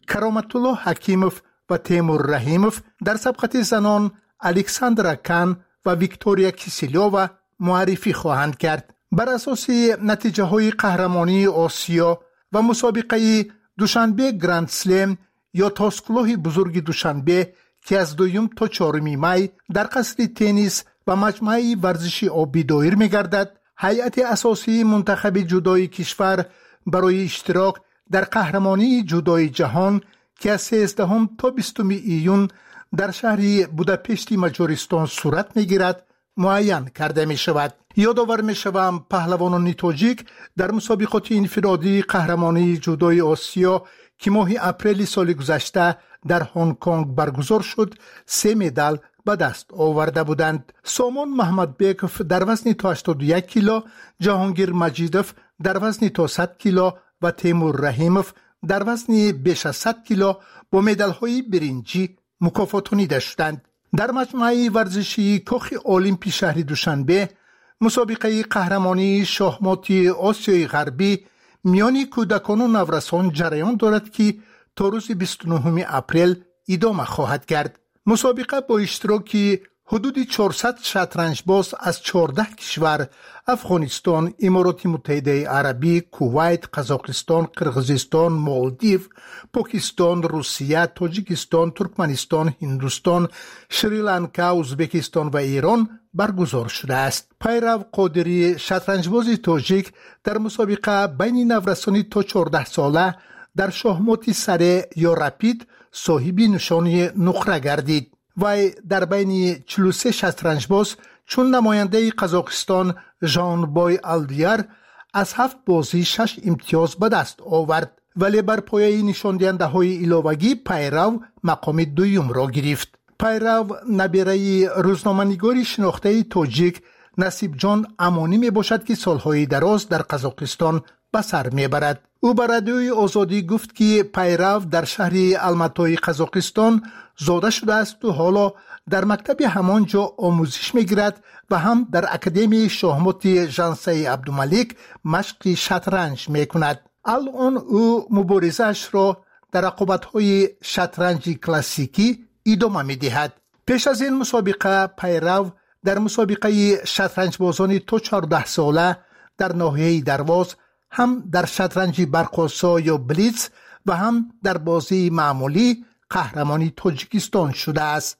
کرامت الله حکیموف و تیمور رحیموف در سبقت زنان الکساندرا کان و ویکتوریا کیسیلووا معرفی خواهند کرد. بر اساس نتیجه های قهرمانی آسیا و مسابقه دوشنبه گراند سلم یا تاسکلوه بزرگ دوشنبه که از 2 تا 4 می در قصر تنیس و مجمع ورزشی آبی دایر می گردد، هیئت اساسی منتخب جودوی کشور برای اشتراک در قهرمانی جودوی جهان که از 13 تا 20 ایون در شهر بوداپشت مجارستان صورت می گیرد معین کرده می شود. یادآور می شوم پهلوانان تاجیک در مسابقات انفرادی قهرمانی جودوی آسیا که ماه اپریل سال گذشته در هنگ کنگ برگزار شد 3 مدال به دست آورده بودند. سامان محمد بیکوف در وزن تا 81 کیلو، جهانگیر مجیدوف در وزن تا 100 کیلو و تیمور رحیموف در وزن بیش از 100 کیلو با مدال های برنجی مکافاتانیده شدند. در مجمع ورزشی کاخ المپی شهر دوشنبه مسابقه قهرمانی شاهمات آسیای غربی میان کودکان و نورسان جریان دارد که تا روز 29 اپریل ادامه خواهد کرد. مسابقه با اشتراک حدود 400 شطرنج باز از 14 کشور افغانستان، امارات متحده عربی، کویت، قزاقستان، قرقیزستان، مالدیو، پاکستان، روسیه، تاجیکستان، ترکمنستان، هندوستان، شریلانکا، ازبکستان و ایران برگزار شده است. پیرو قادری شطرنجباز تاجیک در مسابقه بین نورسانی تا 14 ساله در شاهمات سره یا رپید صاحب نشانی نقره گردید. وی در بین 43 شطرنجباز چون نماینده قزاقستان ژانبای آلدیار از 7 بازی 6 امتیاز به دست آورد، ولی بر پایه نشان دهنده های علاوگی پیرو مقام دوم را گرفت. پیرو نبیره روزنامه‌نگاری شناخته تاجیک نصیب جان امانی می باشد که سالهای دراز در قزاقستان به سر می برد. او بر رادیوی آزادی گفت که پیرو در شهر الماتای قزاقستان زاده شده است و حالا در مکتب همانجا آموزش میگیرد و هم در اکادمی شاهمات ژانسای عبدالملک مشق شطرنج میکند. الان او مبارزه‌اش را در رقابت‌های شطرنج کلاسیکی ادامه میدهد. پیش از این مسابقه پیرو در مسابقه شطرنج بازان تا 14 ساله در ناحیه درواز هم در شطرنج برق‌آسا یا بلیتز و هم در بازی معمولی قهرمانی تاجیکستان شده است.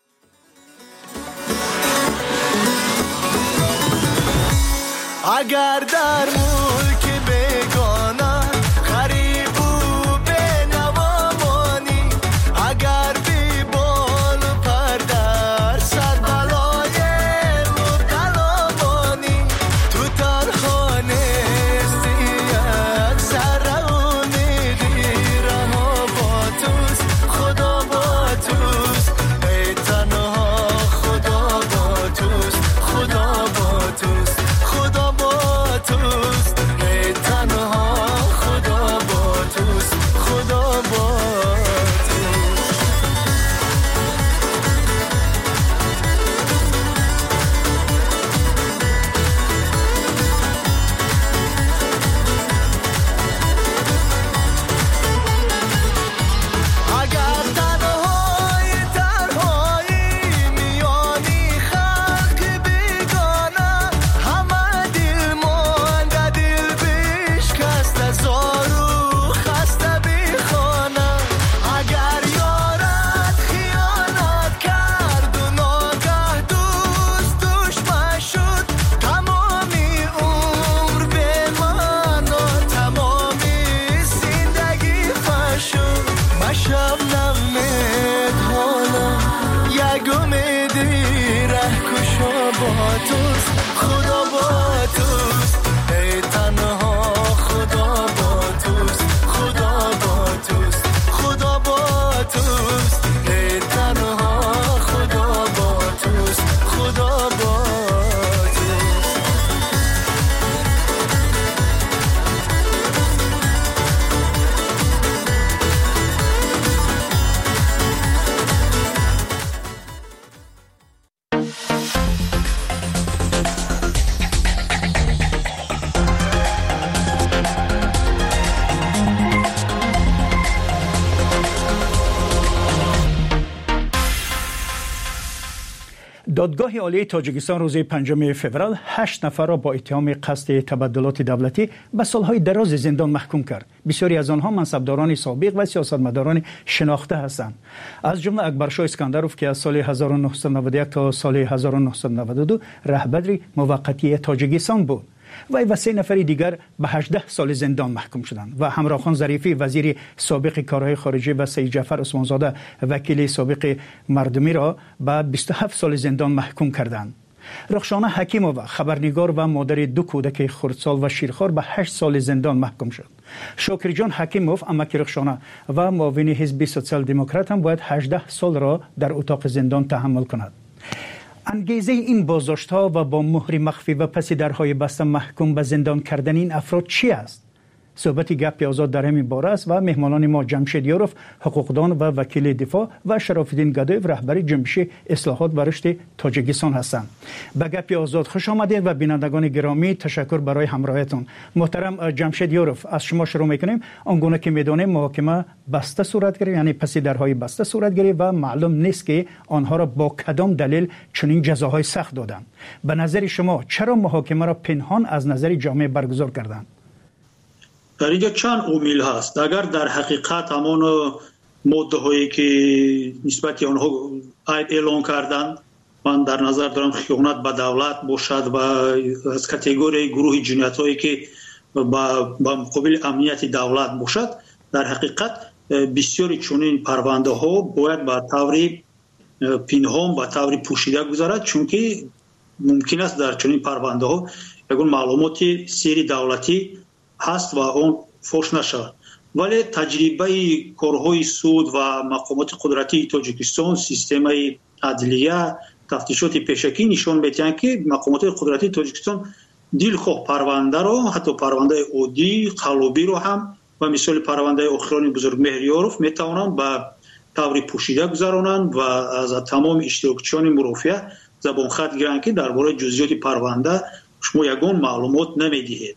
اگر در ملک بگانا غریب و بنوا مانی، اگر بی بال و پر در سر بلای مبتلا مانی، تو تنها نیستی یک ذره امیدی رها با توست، خدا با توست، ای تنها خدا با توست، خدا با توست، خدا با توست. دادگاه عالی تاجیکستان روز 5 فوریه 8 نفر را با اتهام قصد تبدلات دولتی به سالهای دراز زندان محکوم کرد. بسیاری از آنها منصبداران سابق و سیاستمداران شناخته هستند. از جمله اکبرشاه اسکندروف که از سال 1991 تا سال 1992 رهبر موقتی تاجیکستان بود. وی و 3 نفر دیگر به 18 سال زندان محکوم شدند و همراخان ظریفی وزیر سابق کارهای خارجه و سید جعفر عثمانزاده وکیل سابق مردمی را به 27 سال زندان محکوم کردند. رخشانه حکیمووا خبرنگار و مادر 2 کودک خردسال و شیرخوار به 8 سال زندان محکوم شد. شاکر جان حکیموف امک رخشانه و معاون حزب سوسیال دموکرات هم باید 18 سال را در اتاق زندان تحمل کند. انگیزه این بازداشت‌ها و با مهر مخفی و پس درهای بسته محکوم به زندان کردن این افراد چی است؟ صحبت گپ آزاد در همین باره است و مهمانان ما جمشید یاروف حقوقدان و وکیل دفاع و شراف‌الدین گدایف رهبر جنبش اصلاحات و رشد تاجیکستان هستند. به گپ آزاد خوش آمدید و بینندگان گرامی تشکر برای همراهیتون. محترم جمشید یاروف، از شما شروع می‌کنیم. آنگونه که می‌دانیم محاکمه بسته صورت گرفت، یعنی پس درهای بسته صورت گرفت و معلوم نیست که آنها را با کدام دلیل چنین جزاهای سخت دادند. به نظر شما چرا محاکمه را پنهان از نظر جامعه برگزار کردند؟ در اینجا چند عامل هست. اگر در حقیقت همان ماده هایی که نسبت آنها اعلان کردند، من در نظر دارم خیانت به دولت باشد و از کاتگوری گروه جنایت هایی که با مقابل امنیت دولت باشد، در حقیقت بسیاری چنین پرونده ها باید به طور پنهان به طور پوشیده گذرد، چون که ممکن است در چنین پرونده ها یگان معلومات سری دولتی هست و اون فوش نشود. ولی تجربه کارهای سود و مقامات قدرتی تاجیکستان، سیستم عدلیه، تفتیشات پیشکی نشان می‌دهند که مقامات قدرتی تاجیکستان دلخواه پرونده را، حتی پرونده عادی قلابی رو هم و مثال پرونده اخران بزرگ مهریاروف میتوانند به طور پوشیده گذرانند و از تمام اشتراکچیان مرافعه زبان خط گیرند که درباره جزئیات پرونده شما یگان معلومات نمیدهید.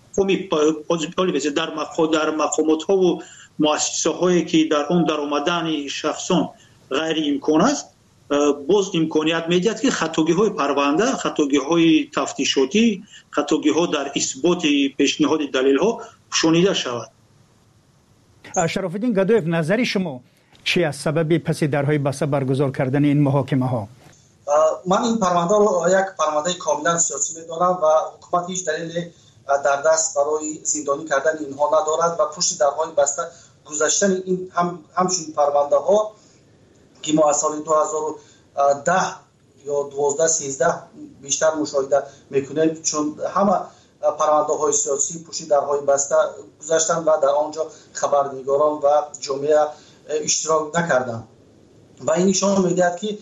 در مقامات ها و مؤسسه هایی که در اون در آمدن شخصان غیر امکان است، باز امکانیت میدهد که خطاگی های پرونده، خطاگی های تفتیشاتی، خطاگی ها در اثبات پیشنهاد دلیل ها شنیده شود. شراف‌الدین گدایف، نظر شما چی از سبب پس درهای بسته برگزار کردن این محاکمه ها؟ من این پرونده رو یک پرونده کاملا سیاسی میدانم و حکومت هیچ دلیل در دست برای زندانی کردن اینها ندارد و پشت درهای بسته گذاشتن این همچنین پرونده ها که ما از سال 2010 یا 12-13 بیشتر مشاهده میکنیم، چون همه پرونده های سیاسی پشت درهای بسته گذاشتن و در آنجا خبرنگاران و جامعه اشتراک نکردند و این نشان میدهد که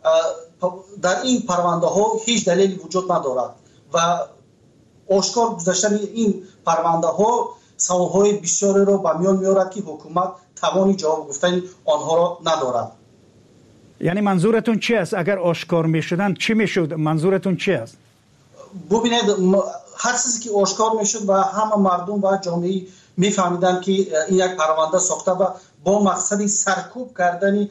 در این پرونده ها هیچ دلیلی وجود ندارد و آشکار گذاشتن این پرونده ها سوالهای بسیاری را به میان میارد که حکومت توانی جواب گفتن آنها را ندارد. یعنی منظورتون چی است؟ اگر آشکار میشدن چی میشد؟ منظورتون چی است؟ ببینید، هر چیزی که آشکار میشد و همه مردم و جامعه میفهمیدن که این یک پرونده ساخته و با مقصد سرکوب کردن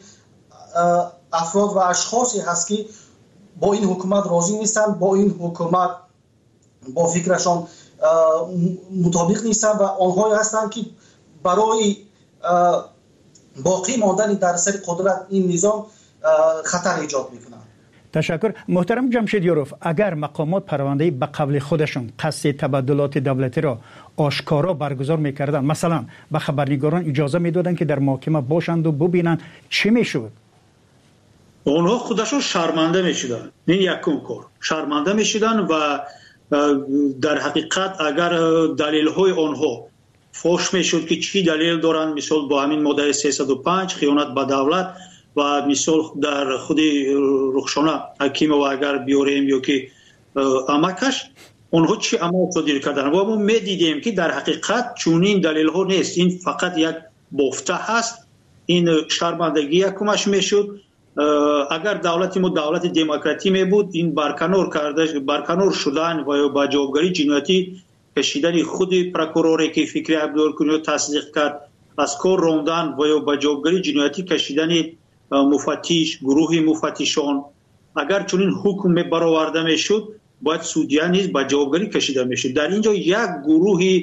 افراد و اشخاصی هست که با این حکومت راضی نیستن، با این حکومت با فکرشان مطابق نیستن و آنهایی هستند که برای باقی ماندن در سر قدرت این نظام خطر ایجاد میکنند. تشکر. محترم جمشید یاروف، اگر مقامات پرونده به قول خودشون قصد تبدلات دولتی را آشکارا برگزار میکردن، مثلا به خبرنگاران اجازه میدادن که در محاکمه باشند و ببینند، چی میشد؟ آنها خودشون شرمنده میشدن. این یکم کار شرمنده میشدن و در حقیقت اگر دلیل های آنها فوش میشد که چی دلیل دارن، مثال با همین ماده 305 خیانت به دولت و مثال در خود رخشانه حکیم و اگر بیاریم یا که امکش آنها چی عمل صادر کردن و ما میدیدیم که در حقیقت چونین دلیل ها نیست، این فقط یک بافته هست. این شرمندگی یکمش میشد. اگر دولت ما دولت دموکراتی می بود، این برکنار شدن و یا با جوابگری جنایتی کشیدن خود پروکوروری که فکری عبدالکنی تصدیق کرد از کار راندن و یا با جوابگری جنایتی کشیدن مفتش، گروه مفتشان اگر چنین حکم برآورده میشد باید سودیا نیز به جوابگری کشیده میشد. در اینجا یک گروه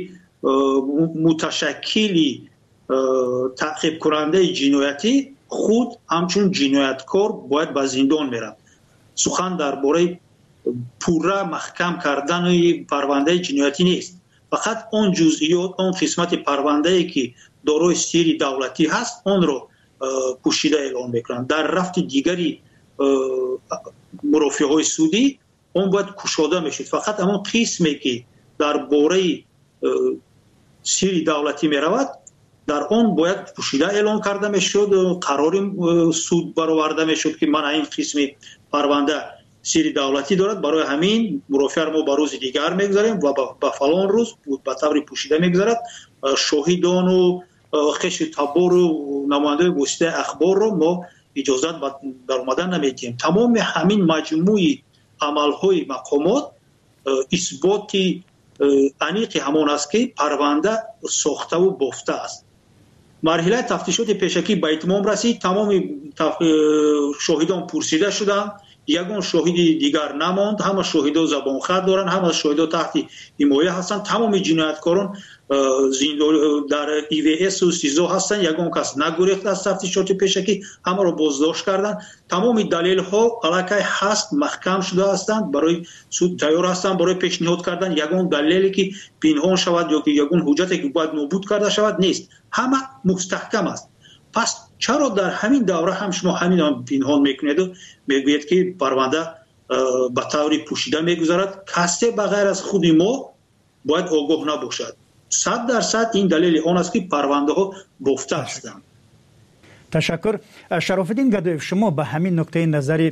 متشکلی تعقیب کننده جنایتی خود همچون جنایتکار باید به زندان میرن. سخن درباره پورا محکم کردن پرونده جنایتی نیست، فقط اون جزئیات، اون قسمت پرونده ای که دارای سیر دولتی هست اون رو پوشیده اعلام میکنن. در رفت دیگری مرافعه های سودی اون باید کشاده میشد. فقط همون قسمی که درباره سیر دولتی میرود در اون باید پوشیده اعلام کرده میشد، قرار سود برآورده میشد که من این قسم پرونده سیر دولتی دارد، برای همین مرافعه ما به روز دیگر میگذاریم و به فلان روز به طور پوشیده میگذارد. شاهدان و خش تبار و نماینده واسطه اخبار رو ما اجازت در اومدن نمیدیم. تمام همین مجموعه عملهای مقامات اثبات انیق همان است که پرونده ساخته و بافته است. مرحله تفتیشات پیشکی به اتمام رسید. تمام شاهدان پرسیده شدند، یگان شاهد دیگر نماند. همه شاهدا زبان خط دارند، همه شاهدا تحت حمایه هستند. تمام جنایتکاران در EVS و سیزو هستند. یگان کس نگریخت از تفتیشات پیشکی، همه را بازداشت کردند. تمام دلیل ها علاقه هست، محکم شده هستند، برای سود تیار هستند برای پیشنهاد کردن. یگان دلیلی که پنهان شود یا که یگان حجتی که باید نابود کرده شود نیست، همه مستحکم است. پس چرا در همین دوره هم شما همین پنهان میکنید و میگوید که پرونده به طور پوشیده میگذارد؟ کسی بغیر از خود ما باید آگاه نباشد. 100% این دلیل آن است که پرونده ها بافته هستند. تشکر. شرافالدین گدایف، شما به همین نکته نظر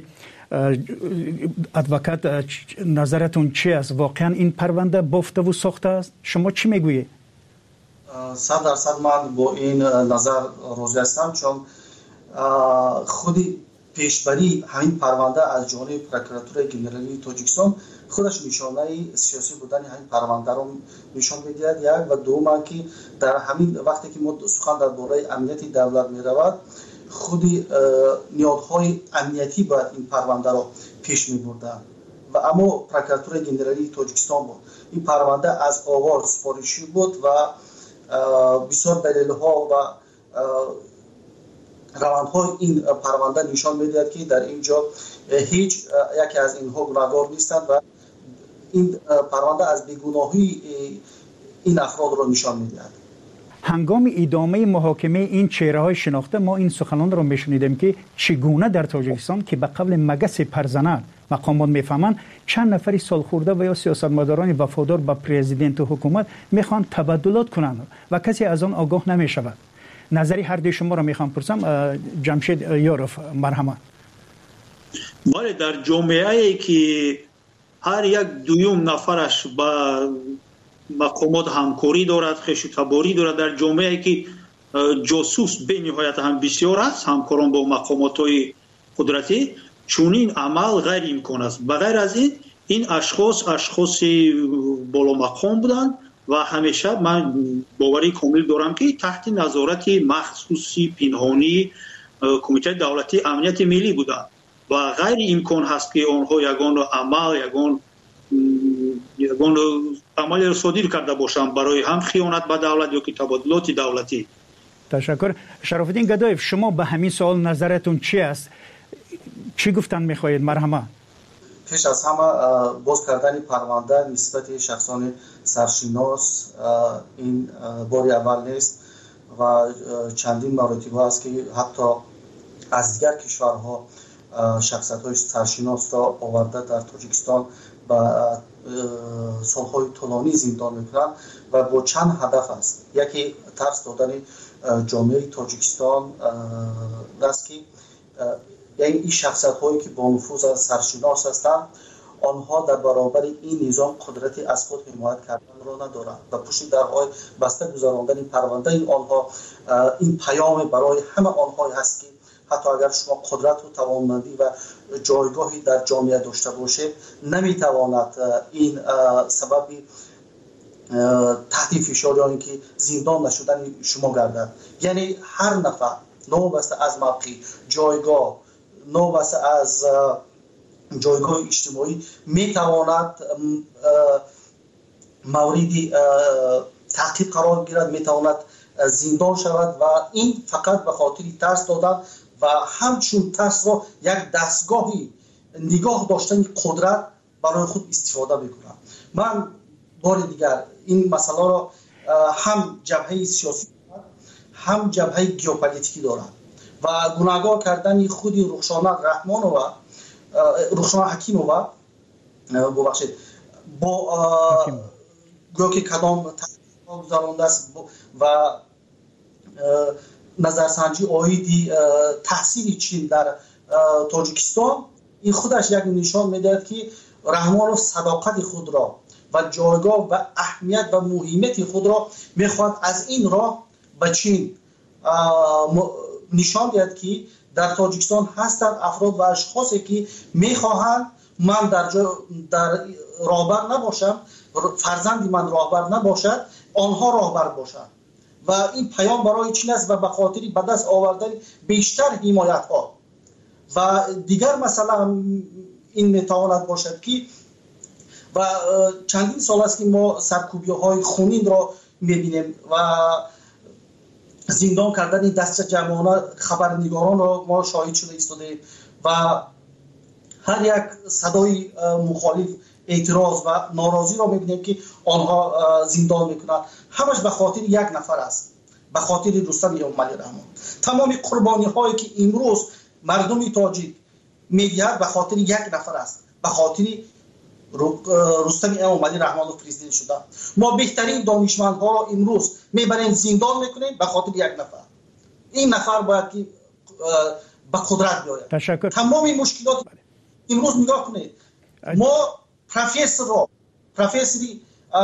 ادوکات نظرتون چی است؟ واقعا این پرونده بافته و ساخته است؟ شما چی میگویید؟ 100% من با این نظر راضی هستم، چون خودی پیشبری همین پرونده از جانب پروکراتور گنرالی تاجیکستان خودش نشانه سیاسی بودن همین پرونده رو نشان می‌دهد. یک و دوم که در همین وقتی که ما سخن درباره امنیت دولت می‌رود، خودی نیازهای امنیتی باید این پرونده رو پیش می‌بردند و اما پروکراتور گنرالی تاجیکستان بود. این پرونده از آغاز سپارشی بود و بسیار دلیل‌ها و روندهای این پرونده نشان می‌دهد که در اینجا هیچ یکی از اینها گناهکار نیستند و این پرونده از بیگناهی این افراد را نشان می‌دهد. هنگام ادامه محاکمه این چهره‌های شناخته ما این سخنان را می‌شنیدیم که چگونه در تاجیکستان که به قبل مگس پرزنان مقامات میفهمند چند نفری سالخورده و یا سیاستمداران وفادار به پرزیدنت و حکومت میخوان تبدلات کنند و کسی از آن آگاه نمیشود. نظری هر دوی شما را میخوام پرسم. جمشید یاروف، مرحمت. بله، در جامعه‌ای که هر یک دویم نفرش با مقامات همکاری دارد، خش تباری دارد، در جامعه‌ای که جاسوس به نهایت هم بسیار است، همکاران با مقامات‌های قدرتی، چون این عمل غیر امکان است. بغیر از این اشخاص بالا مقام بودند و همیشه من باوری کامل دارم که تحت نظارت مخصوصی پنهانی کمیته دولتی امنیت ملی بودند و غیر امکان هست که آنها یگان عمل را صادر کرده باشند برای هم خیانت به دولت یا که تبادلات دولتی. تشکر. شرافالدین گدایف، شما به همین سوال نظرتون چی است؟ چی گفتن میخواهید؟ مرحمت. پیش از همه باز کردن پرونده نسبت شخصان سرشناس این باری اول نیست و چندین مراتب است که حتی از دیگر کشورها شخصیت‌های سرشناس را آورده در تاجیکستان و سالهای طولانی زندان میکنند و با چند هدف است. یکی ترس دادن جامعه تاجیکستان است که یعنی این شخصیت هایی که با نفوذ سرشناس هستند آنها در برابر این نظام قدرتی از خود حمایت کردن را ندارند و پشت درهای بسته گذراندن این پرونده آنها این پیام برای همه آنها هست که حتی اگر شما قدرت و توانمندی و جایگاهی در جامعه داشته باشید نمیتواند این سبب تحت فشار که زندان نشدن شما گردد. یعنی هر نفر نوبسته از موقع جایگاه، نوبسته از جایگاه اجتماعی میتواند مورد تعقیب قرار گیرد، میتواند زندان شود و این فقط به خاطر ترس دادن و همچون ترس را یک دستگاهی نگاه داشتن قدرت برای خود استفاده میکنند. من بار دیگر این مسئله را هم جبهه سیاسی هم جبهه گیوپولیتیکی دارد و گناهکار کردن خود رخشان حکیمووا ببخشید با گویا که کدام گذرانده است و نظرسنجی آیدی تحصیل چین در تاجیکستان، این خودش یک نشان میدهد که رحمانوف صداقت خود را و جایگاه و اهمیت و مهمیت خود را میخواد از این راه به چین نشان دهد که در تاجیکستان هستند افراد و اشخاصی که میخواهند من در راهبر نباشم، فرزند من راهبر نباشد، آنها راهبر باشند و این پیام برای چین است و به خاطر به دست آوردن بیشتر حمایت ها و دیگر مثلا این میتواند باشد که و چندین سال است که ما سرکوبی های خونین را میبینیم و زندان کردن دست جمعانه خبرنگاران را ما شاهد شده ایستادیم و هر یک صدای مخالف اعتراض و ناراضی را میبینیم که آنها زندان میکنند. همش به خاطر یک نفر است، به خاطر رستم اموملی رحمان. تمام قربانی هایی که امروز مردم تاجیک میدهد به خاطر یک نفر است، به خاطر رستم اموملی رحمانوف پرزیدنت شده. ما بهترین دانشمندها را امروز میبریم زندان میکنیم به خاطر یک نفر. این نفر باید که به قدرت بیاید. تشکر. تمام مشکلات امروز نگاه کنید، ما پروفسوری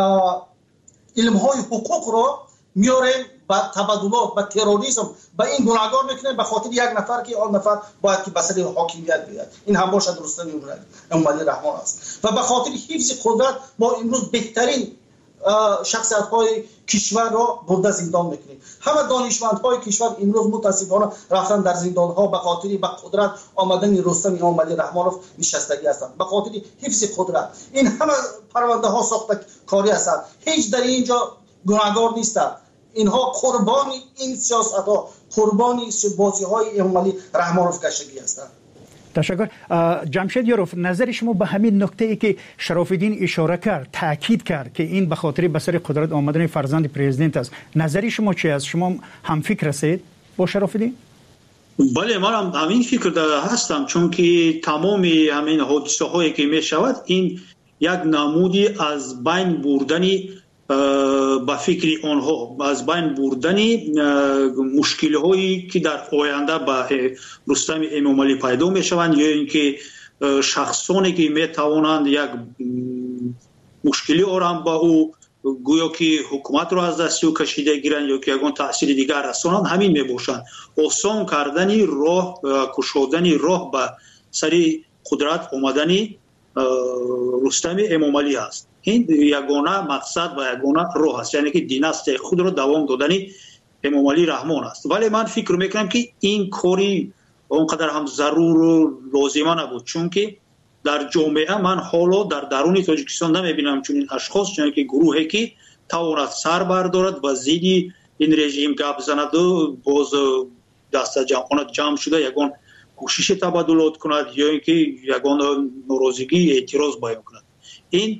علم های حقوق را میاریم با تبادلات با تروریسم با این گناهکار میکنیم به خاطر یک نفر که آن نفر باید که به سر حاکمیت بیاد. این هم باشد رستم اموملی رحمان است و به خاطر حفظ قدرت ما امروز بهترین شخصیت های کشور را برده زندان میکنیم. همه دانشمند های کشور امروز متاسفانه رفتن در زندان ها به خاطر به قدرت آمدن رستم اموملی رحمانوف نشستگی هستند، به خاطر حفظ قدرت. این همه پرونده ها ساخته کاری هستند، هیچ در اینجا گناهکار نیستند. اینها قربانی این سیاست ها، قربانی بازی های اموملی رحمانوف گشتگی هستند. تشکر. جمشید یاروف، نظر شما به همین نکته ای که شراف‌الدین اشاره کرد، تاکید کرد که این به خاطر به سر قدرت آمدن فرزند پرزیدنت است، نظر شما چی است؟ شما هم فکر هستید با شراف‌الدین؟ بله، من هم همین فکر هستم، چون که تمام همین حادثه هایی که می شود این یک نمودی از بین بردنی با فکر آنها، از بین بردنی مشکل هایی که در آینده با رستم اموملی پیدا می شوند یا اینکه شخصانی که می توانند یک مشکلی آرام با او گویا که حکومت را از دست او کشیده گیرند یا که یگان تأثیر دیگر رسانند، همین می باشند. آسان کردنی راه، کشودنی راه به سری قدرت آمدنی رستم اموملی است. این یگانه مقصد و یگانه راه است، یعنی که دیناستی خود را دوام دادنی اموملی رحمان است. ولی من فکر میکنم که این کاری اونقدر هم ضرور و لازمه نبود، چون که در جامعه من حالا در درون تاجیکستان نمیبینم چون این اشخاص، چون که گروهی که تواند سر بردارد و زیدی این رژیم گپ زند و باز دست جمعانت جمع شده یگان کوشش تبادلات کند یا اینکه یگان ناراضگی اعتراض بیان کند. این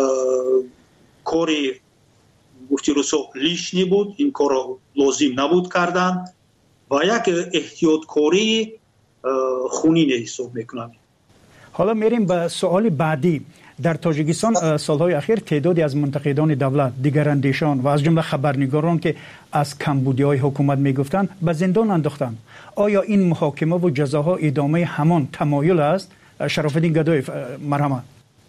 کاری گفتی روسو لیشنی بود، این کار لازم نبود کردن و یک احتیاط کاری خونین حساب میکنم. حالا میریم به سوال بعدی. در تاجیکستان سالهای اخیر تعدادی از منتقدان دولت، دیگراندیشان و از جمله خبرنگاران که از کمبودی‌های حکومت میگفتند به زندان انداختند. آیا این محاکمه و جزاها ادامه همان تمایل است؟ شراف‌الدین گدایف، مرحمت.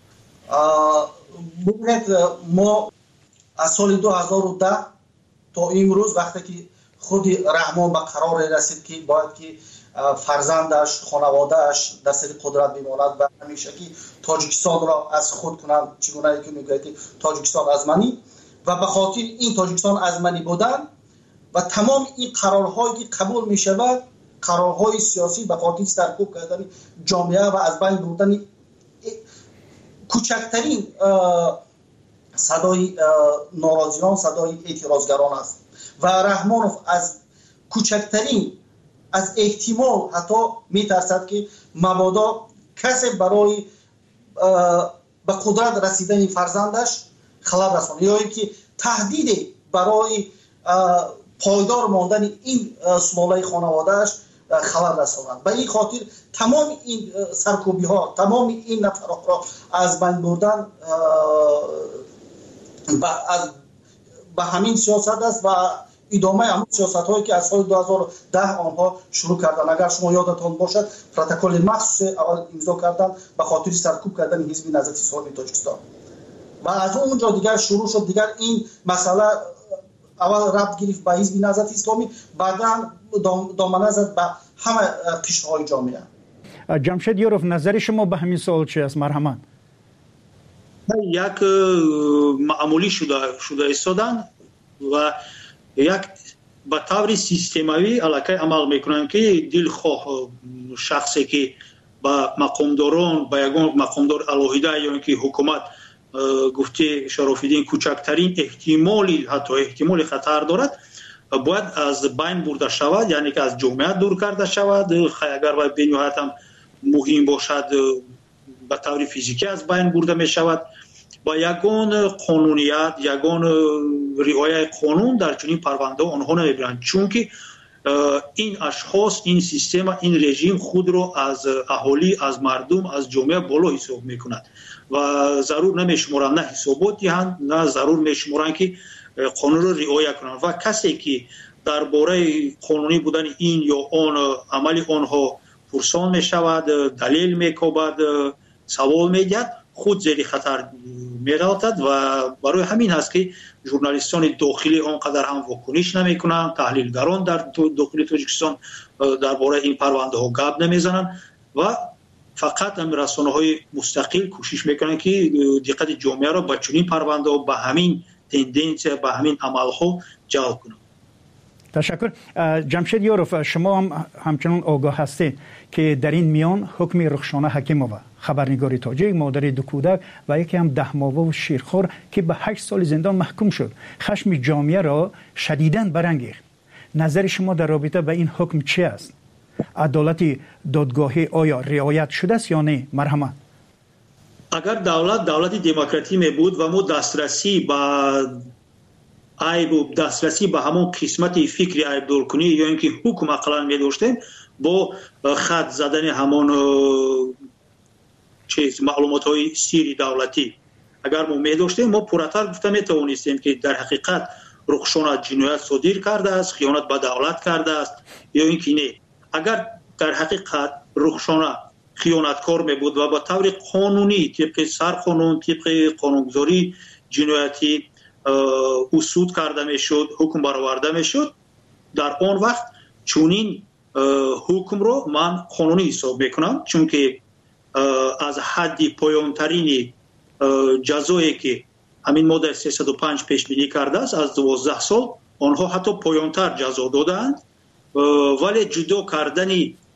ما از سال 2010 تا امروز وقتی که خود رحمان به قرار رسید که باید که فرزندش، خانوادهش در سر قدرت بماند و همیشه که تاجیکستان را از خود کنند، چگونه که میگوید که تاجیکستان از منی و به خاطر این تاجیکستان از منی بودن و تمام این قرارهایی که قبول می شود، قرارهای سیاسی به خاطر سرکوب کردن جامعه و از بین بردن کوچکترین صدای ناراضیان، صدای اعتراضگران است و رحمانوف از کوچکترین از احتمال حتی میترسد که مبادا کسی برای به قدرت رسیدن فرزندش خلل رساند یا اینکه تهدید برای پایدار ماندن این سلاله خانوادهش خلل رساند. به این خاطر تمام این سرکوبی ها، تمام این نفرات را از بین بردن به همین سیاست است و ادامه همون سیاست هایی که از سال 2010 آنها شروع کردن. اگر شما یادتان باشد پروتکل مخصوص اول امضا کردن به خاطر سرکوب کردن حزب نهضت اسلامی تاجیکستان و از اونجا دیگر شروع شد. دیگر این مسئله اول ربط گرفت به حزب نهضت اسلامی، بعدا دامنه زد به همه قشرهای جامعه. جمشید یوروف، نظر شما به همین سوال چی است؟ مرحمت. یک معمولی شده ایستادن و یک به طور سیستماوی علاقه عمل میکنن که دلخواه شخصی که با مقامداران با یگان مقامدار الهیده یا اینکه حکومت گفته شرافیدین کوچکترین احتمالی حتی احتمال خطر دارد باید از بین برده شود، یعنی که از جامعه دور کرده شود. اگر باید بنیهایت هم مهم باشد به طور فیزیکی از بین برده می شود. با یگان قانونیت، یگان رعایت قانون در چنین پرونده آنها نمیبرند، چون که این اشخاص، این سیستم، این رژیم خود را از اهالی، از مردم، از جامعه بالا حساب میکند و ضرور نمیشمارند نه حسابات دهند، نه ضرور میشمارند که قانون را رعایت کنند و کسی که درباره قانونی بودن این یا آن عمل آنها پرسان میشود، دلیل میکوبد، سوال میگیرد، خود زیر خطر میراتد و برای همین هست که ژورنالیستان داخلی آنقدر هم واکنش نمیکنند، تحلیلگران در داخل تاجیکستان درباره این پرونده ها گپ نمیزنند و فقط هم رسانه‌های مستقل کوشش میکنند که دقت جامعه را به چنین پرونده ها، به همین تندنس، به همین عمل ها جلب کنند. تشکر. جمشید یوروف، شما هم همچنان آگاه هستید که در این میان حکم رخشانه حکیمووا، خبرنگار تاجیک، مادر دو کودک و یکی هم 10 ماهه و شیرخوار که به 8 سال زندان محکوم شد، خشم جامعه را شدیداً برانگیخت. نظر شما در رابطه با این حکم چی است؟ عدالت دادگاهی آیا رعایت شده است یا نه؟ مرحمت. اگر دولت دموکراتی می بود و ما دسترسی به عیب و دسترسی به همون قسمت فکری عیب دور کنی یا اینکه حکم اقلا می داشتیم با خط زدن همون معلومات های سیری دولتی اگر ما می داشتیم، ما پراتر گفته می توانستیم که در حقیقت رخشانه جنایت صادر کرده است، خیانت به دولت کرده است یا اینکه نه. اگر در حقیقت رخشانه خیانتکار می بود و با طور قانونی طبق سرقانون، طبق قانونگذاری جنایتی اصول کرده می شد، حکم برآورده می شد، در آن وقت چونین حکم رو من قانونی حساب میکنم، چون که از حد پایانترین جزایی که همین ماده 305 پیش بینی کرده است از 12 سال، آنها حتی پایانتر جزا دادند، ولی جدا کردن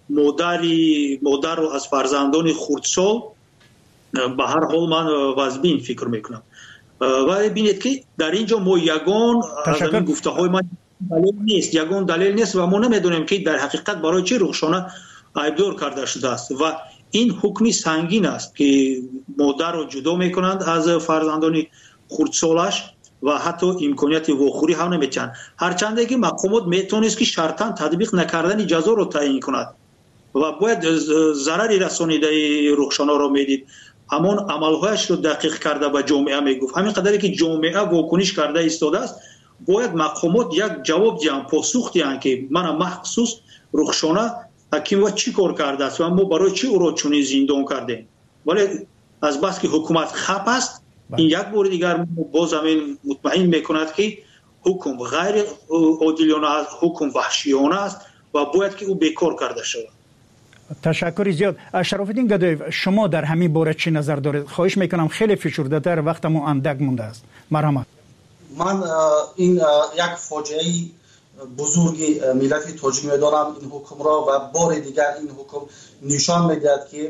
مادر رو از فرزندان خردسال به هر حال من واجبین فکر میکنم. ولی بینید که در اینجا ما یگان از این گفته های من یگان دلیل نیست و ما نمیدونیم که در حقیقت برای چه رخشانه عیبدار کرده شده است و این حکمی سنگین است که مادر رو جدا میکنند از فرزندان خردسالش و حتی امکانیت واخوری هم نمیتن، هرچند که مقامات میتونست که شرطاً تطبیق نکردن جزا رو تعیین کند و باید ضرری رسانیده رخشانه رو میدید، همون عملهایش رو دقیق کرده به جامعه میگفت. همین قدری که جامعه واکنش کرده ایستاده است، باید مقامات یک جواب دیدن، پاسخ دیدن که من مخصوص رخشانه حکیم و چی کار کرده است و ما برای چی او را چنین زندان کردیم. ولی از بس که حکومت خپ است، این یک بار دیگر باز همین مطمئن میکند که حکم غیر عادلانه است، حکم وحشیانه است و باید که او بیکار کرده شود. تشکر زیاد. شرافالدین گدایف، شما در همین باره چی نظر دارید؟ خواهش میکنم خیلی فشرده تر، وقتمون اندک مونده است. مرحمت. من این یک فاجعه بزرگی ملت تاجیک میدارم این حکم را و بار دیگر این حکم نشان میدهد که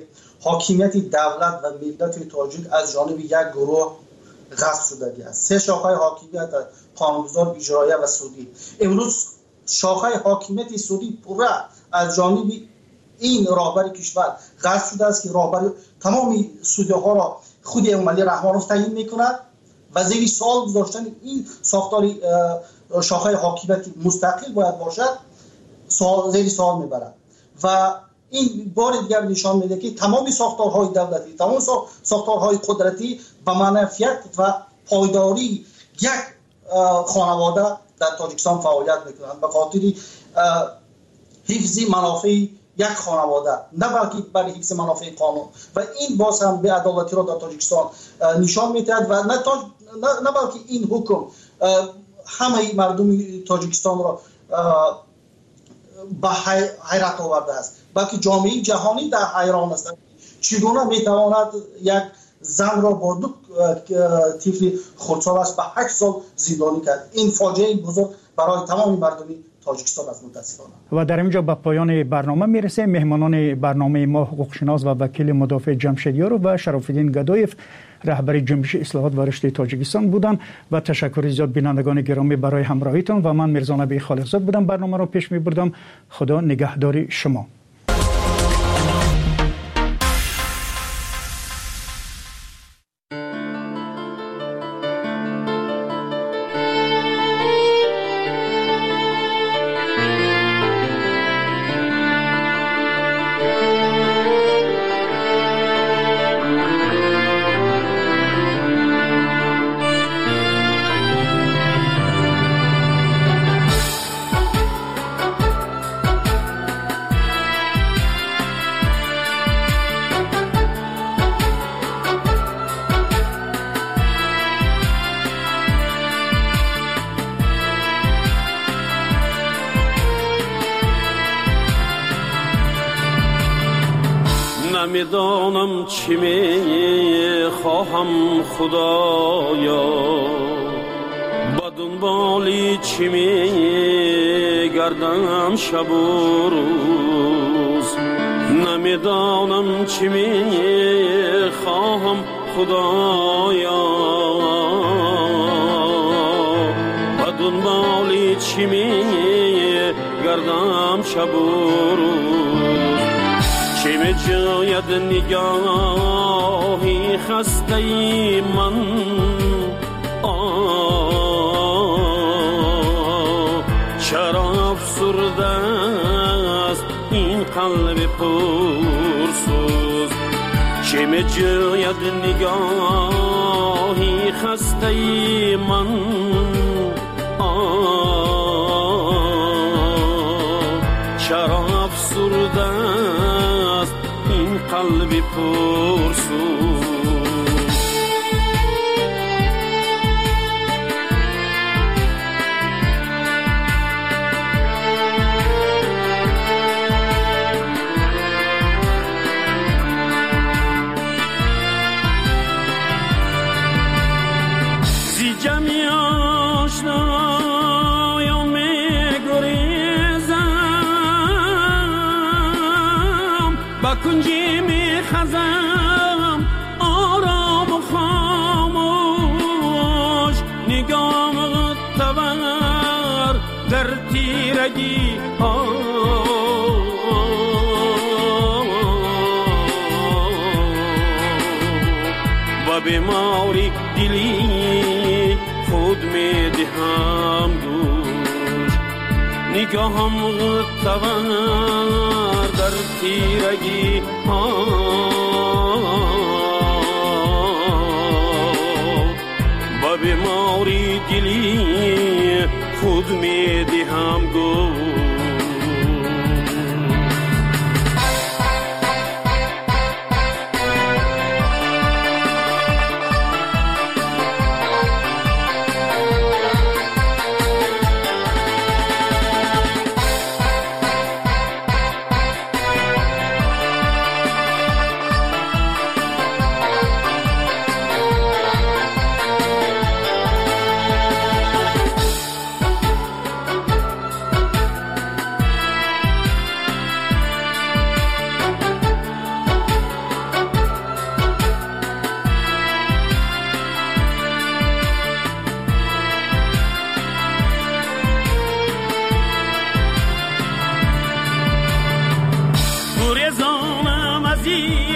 حاکمیت دولت و ملت تاجیک از جانب یک گروه غصب شده است. 3 شاخه حاکمیت قانونگذار، اجرایی و سودی. امروز شاخه حاکمیت سودی پورا از جانب این راهبر کشور غصب شده است که راهبر تمام سودی‌ها را خود امامعلی رحمانوف تعیین می‌کند و زیر سوال گذاشتن این ساختار شاخه حاکمیت مستقل باید باشد زیر سوال میبرد و این بار دیگر نشان میده که تمام ساختارهای دولتی، تمام ساختارهای قدرتی به منفعت و پایداری یک خانواده در تاجیکستان فعالیت میکنند به خاطر حفظ منافع یک خانواده، نه بلکه برای حفظ منافع قانون. و این باز هم به عدالتی را در تاجیکستان نشان میدهد و نه بلکه این حکم همه مردم تاجیکستان را به حیرت آورده است، بلکه جامعه جهانی در حیران است چگونه میتواند یک زن را با 2 طفل خردسال است به 8 سال زندانی کرد. این فاجعه بزرگ برای تمام مردم تاجیکستان است متاسفانه. و در اینجا به پایان برنامه میرسه. مهمانان برنامه ما حقوقشناس و وکیل مدافع جمشیدیارو و شراف‌الدین گدایف رهبر جنبش اصلاحات و رشد تاجیکستان بودند و تشکر زیاد بینندگان گرامی برای همراهیتان و من میرزا نبی خالقزاد بودم برنامه را پیش میبردم. خدا نگهدار شما. نمیدانم چی می خواهم خدایا، با دنبالی چی می گردم شب و روز. نمیدانم چی می خواهم خدایا، با دنبالی چی می گردم شب و روز. چه می جاید نگاهی خسته من، چرا افسرده است این قلب پرسوز. چه می جاید نگاهی خسته من، چرا افسرده است این قلب پرسوز. زی جمعی آشنایان می گریزم، با کنجی می خزم آرام و خاموش. نگام تور در تیرگی و بیماری دلی خود می دهم گوش. نگاهم تور در تیرگی و بیماری دلی خود می دهم گوش. دیر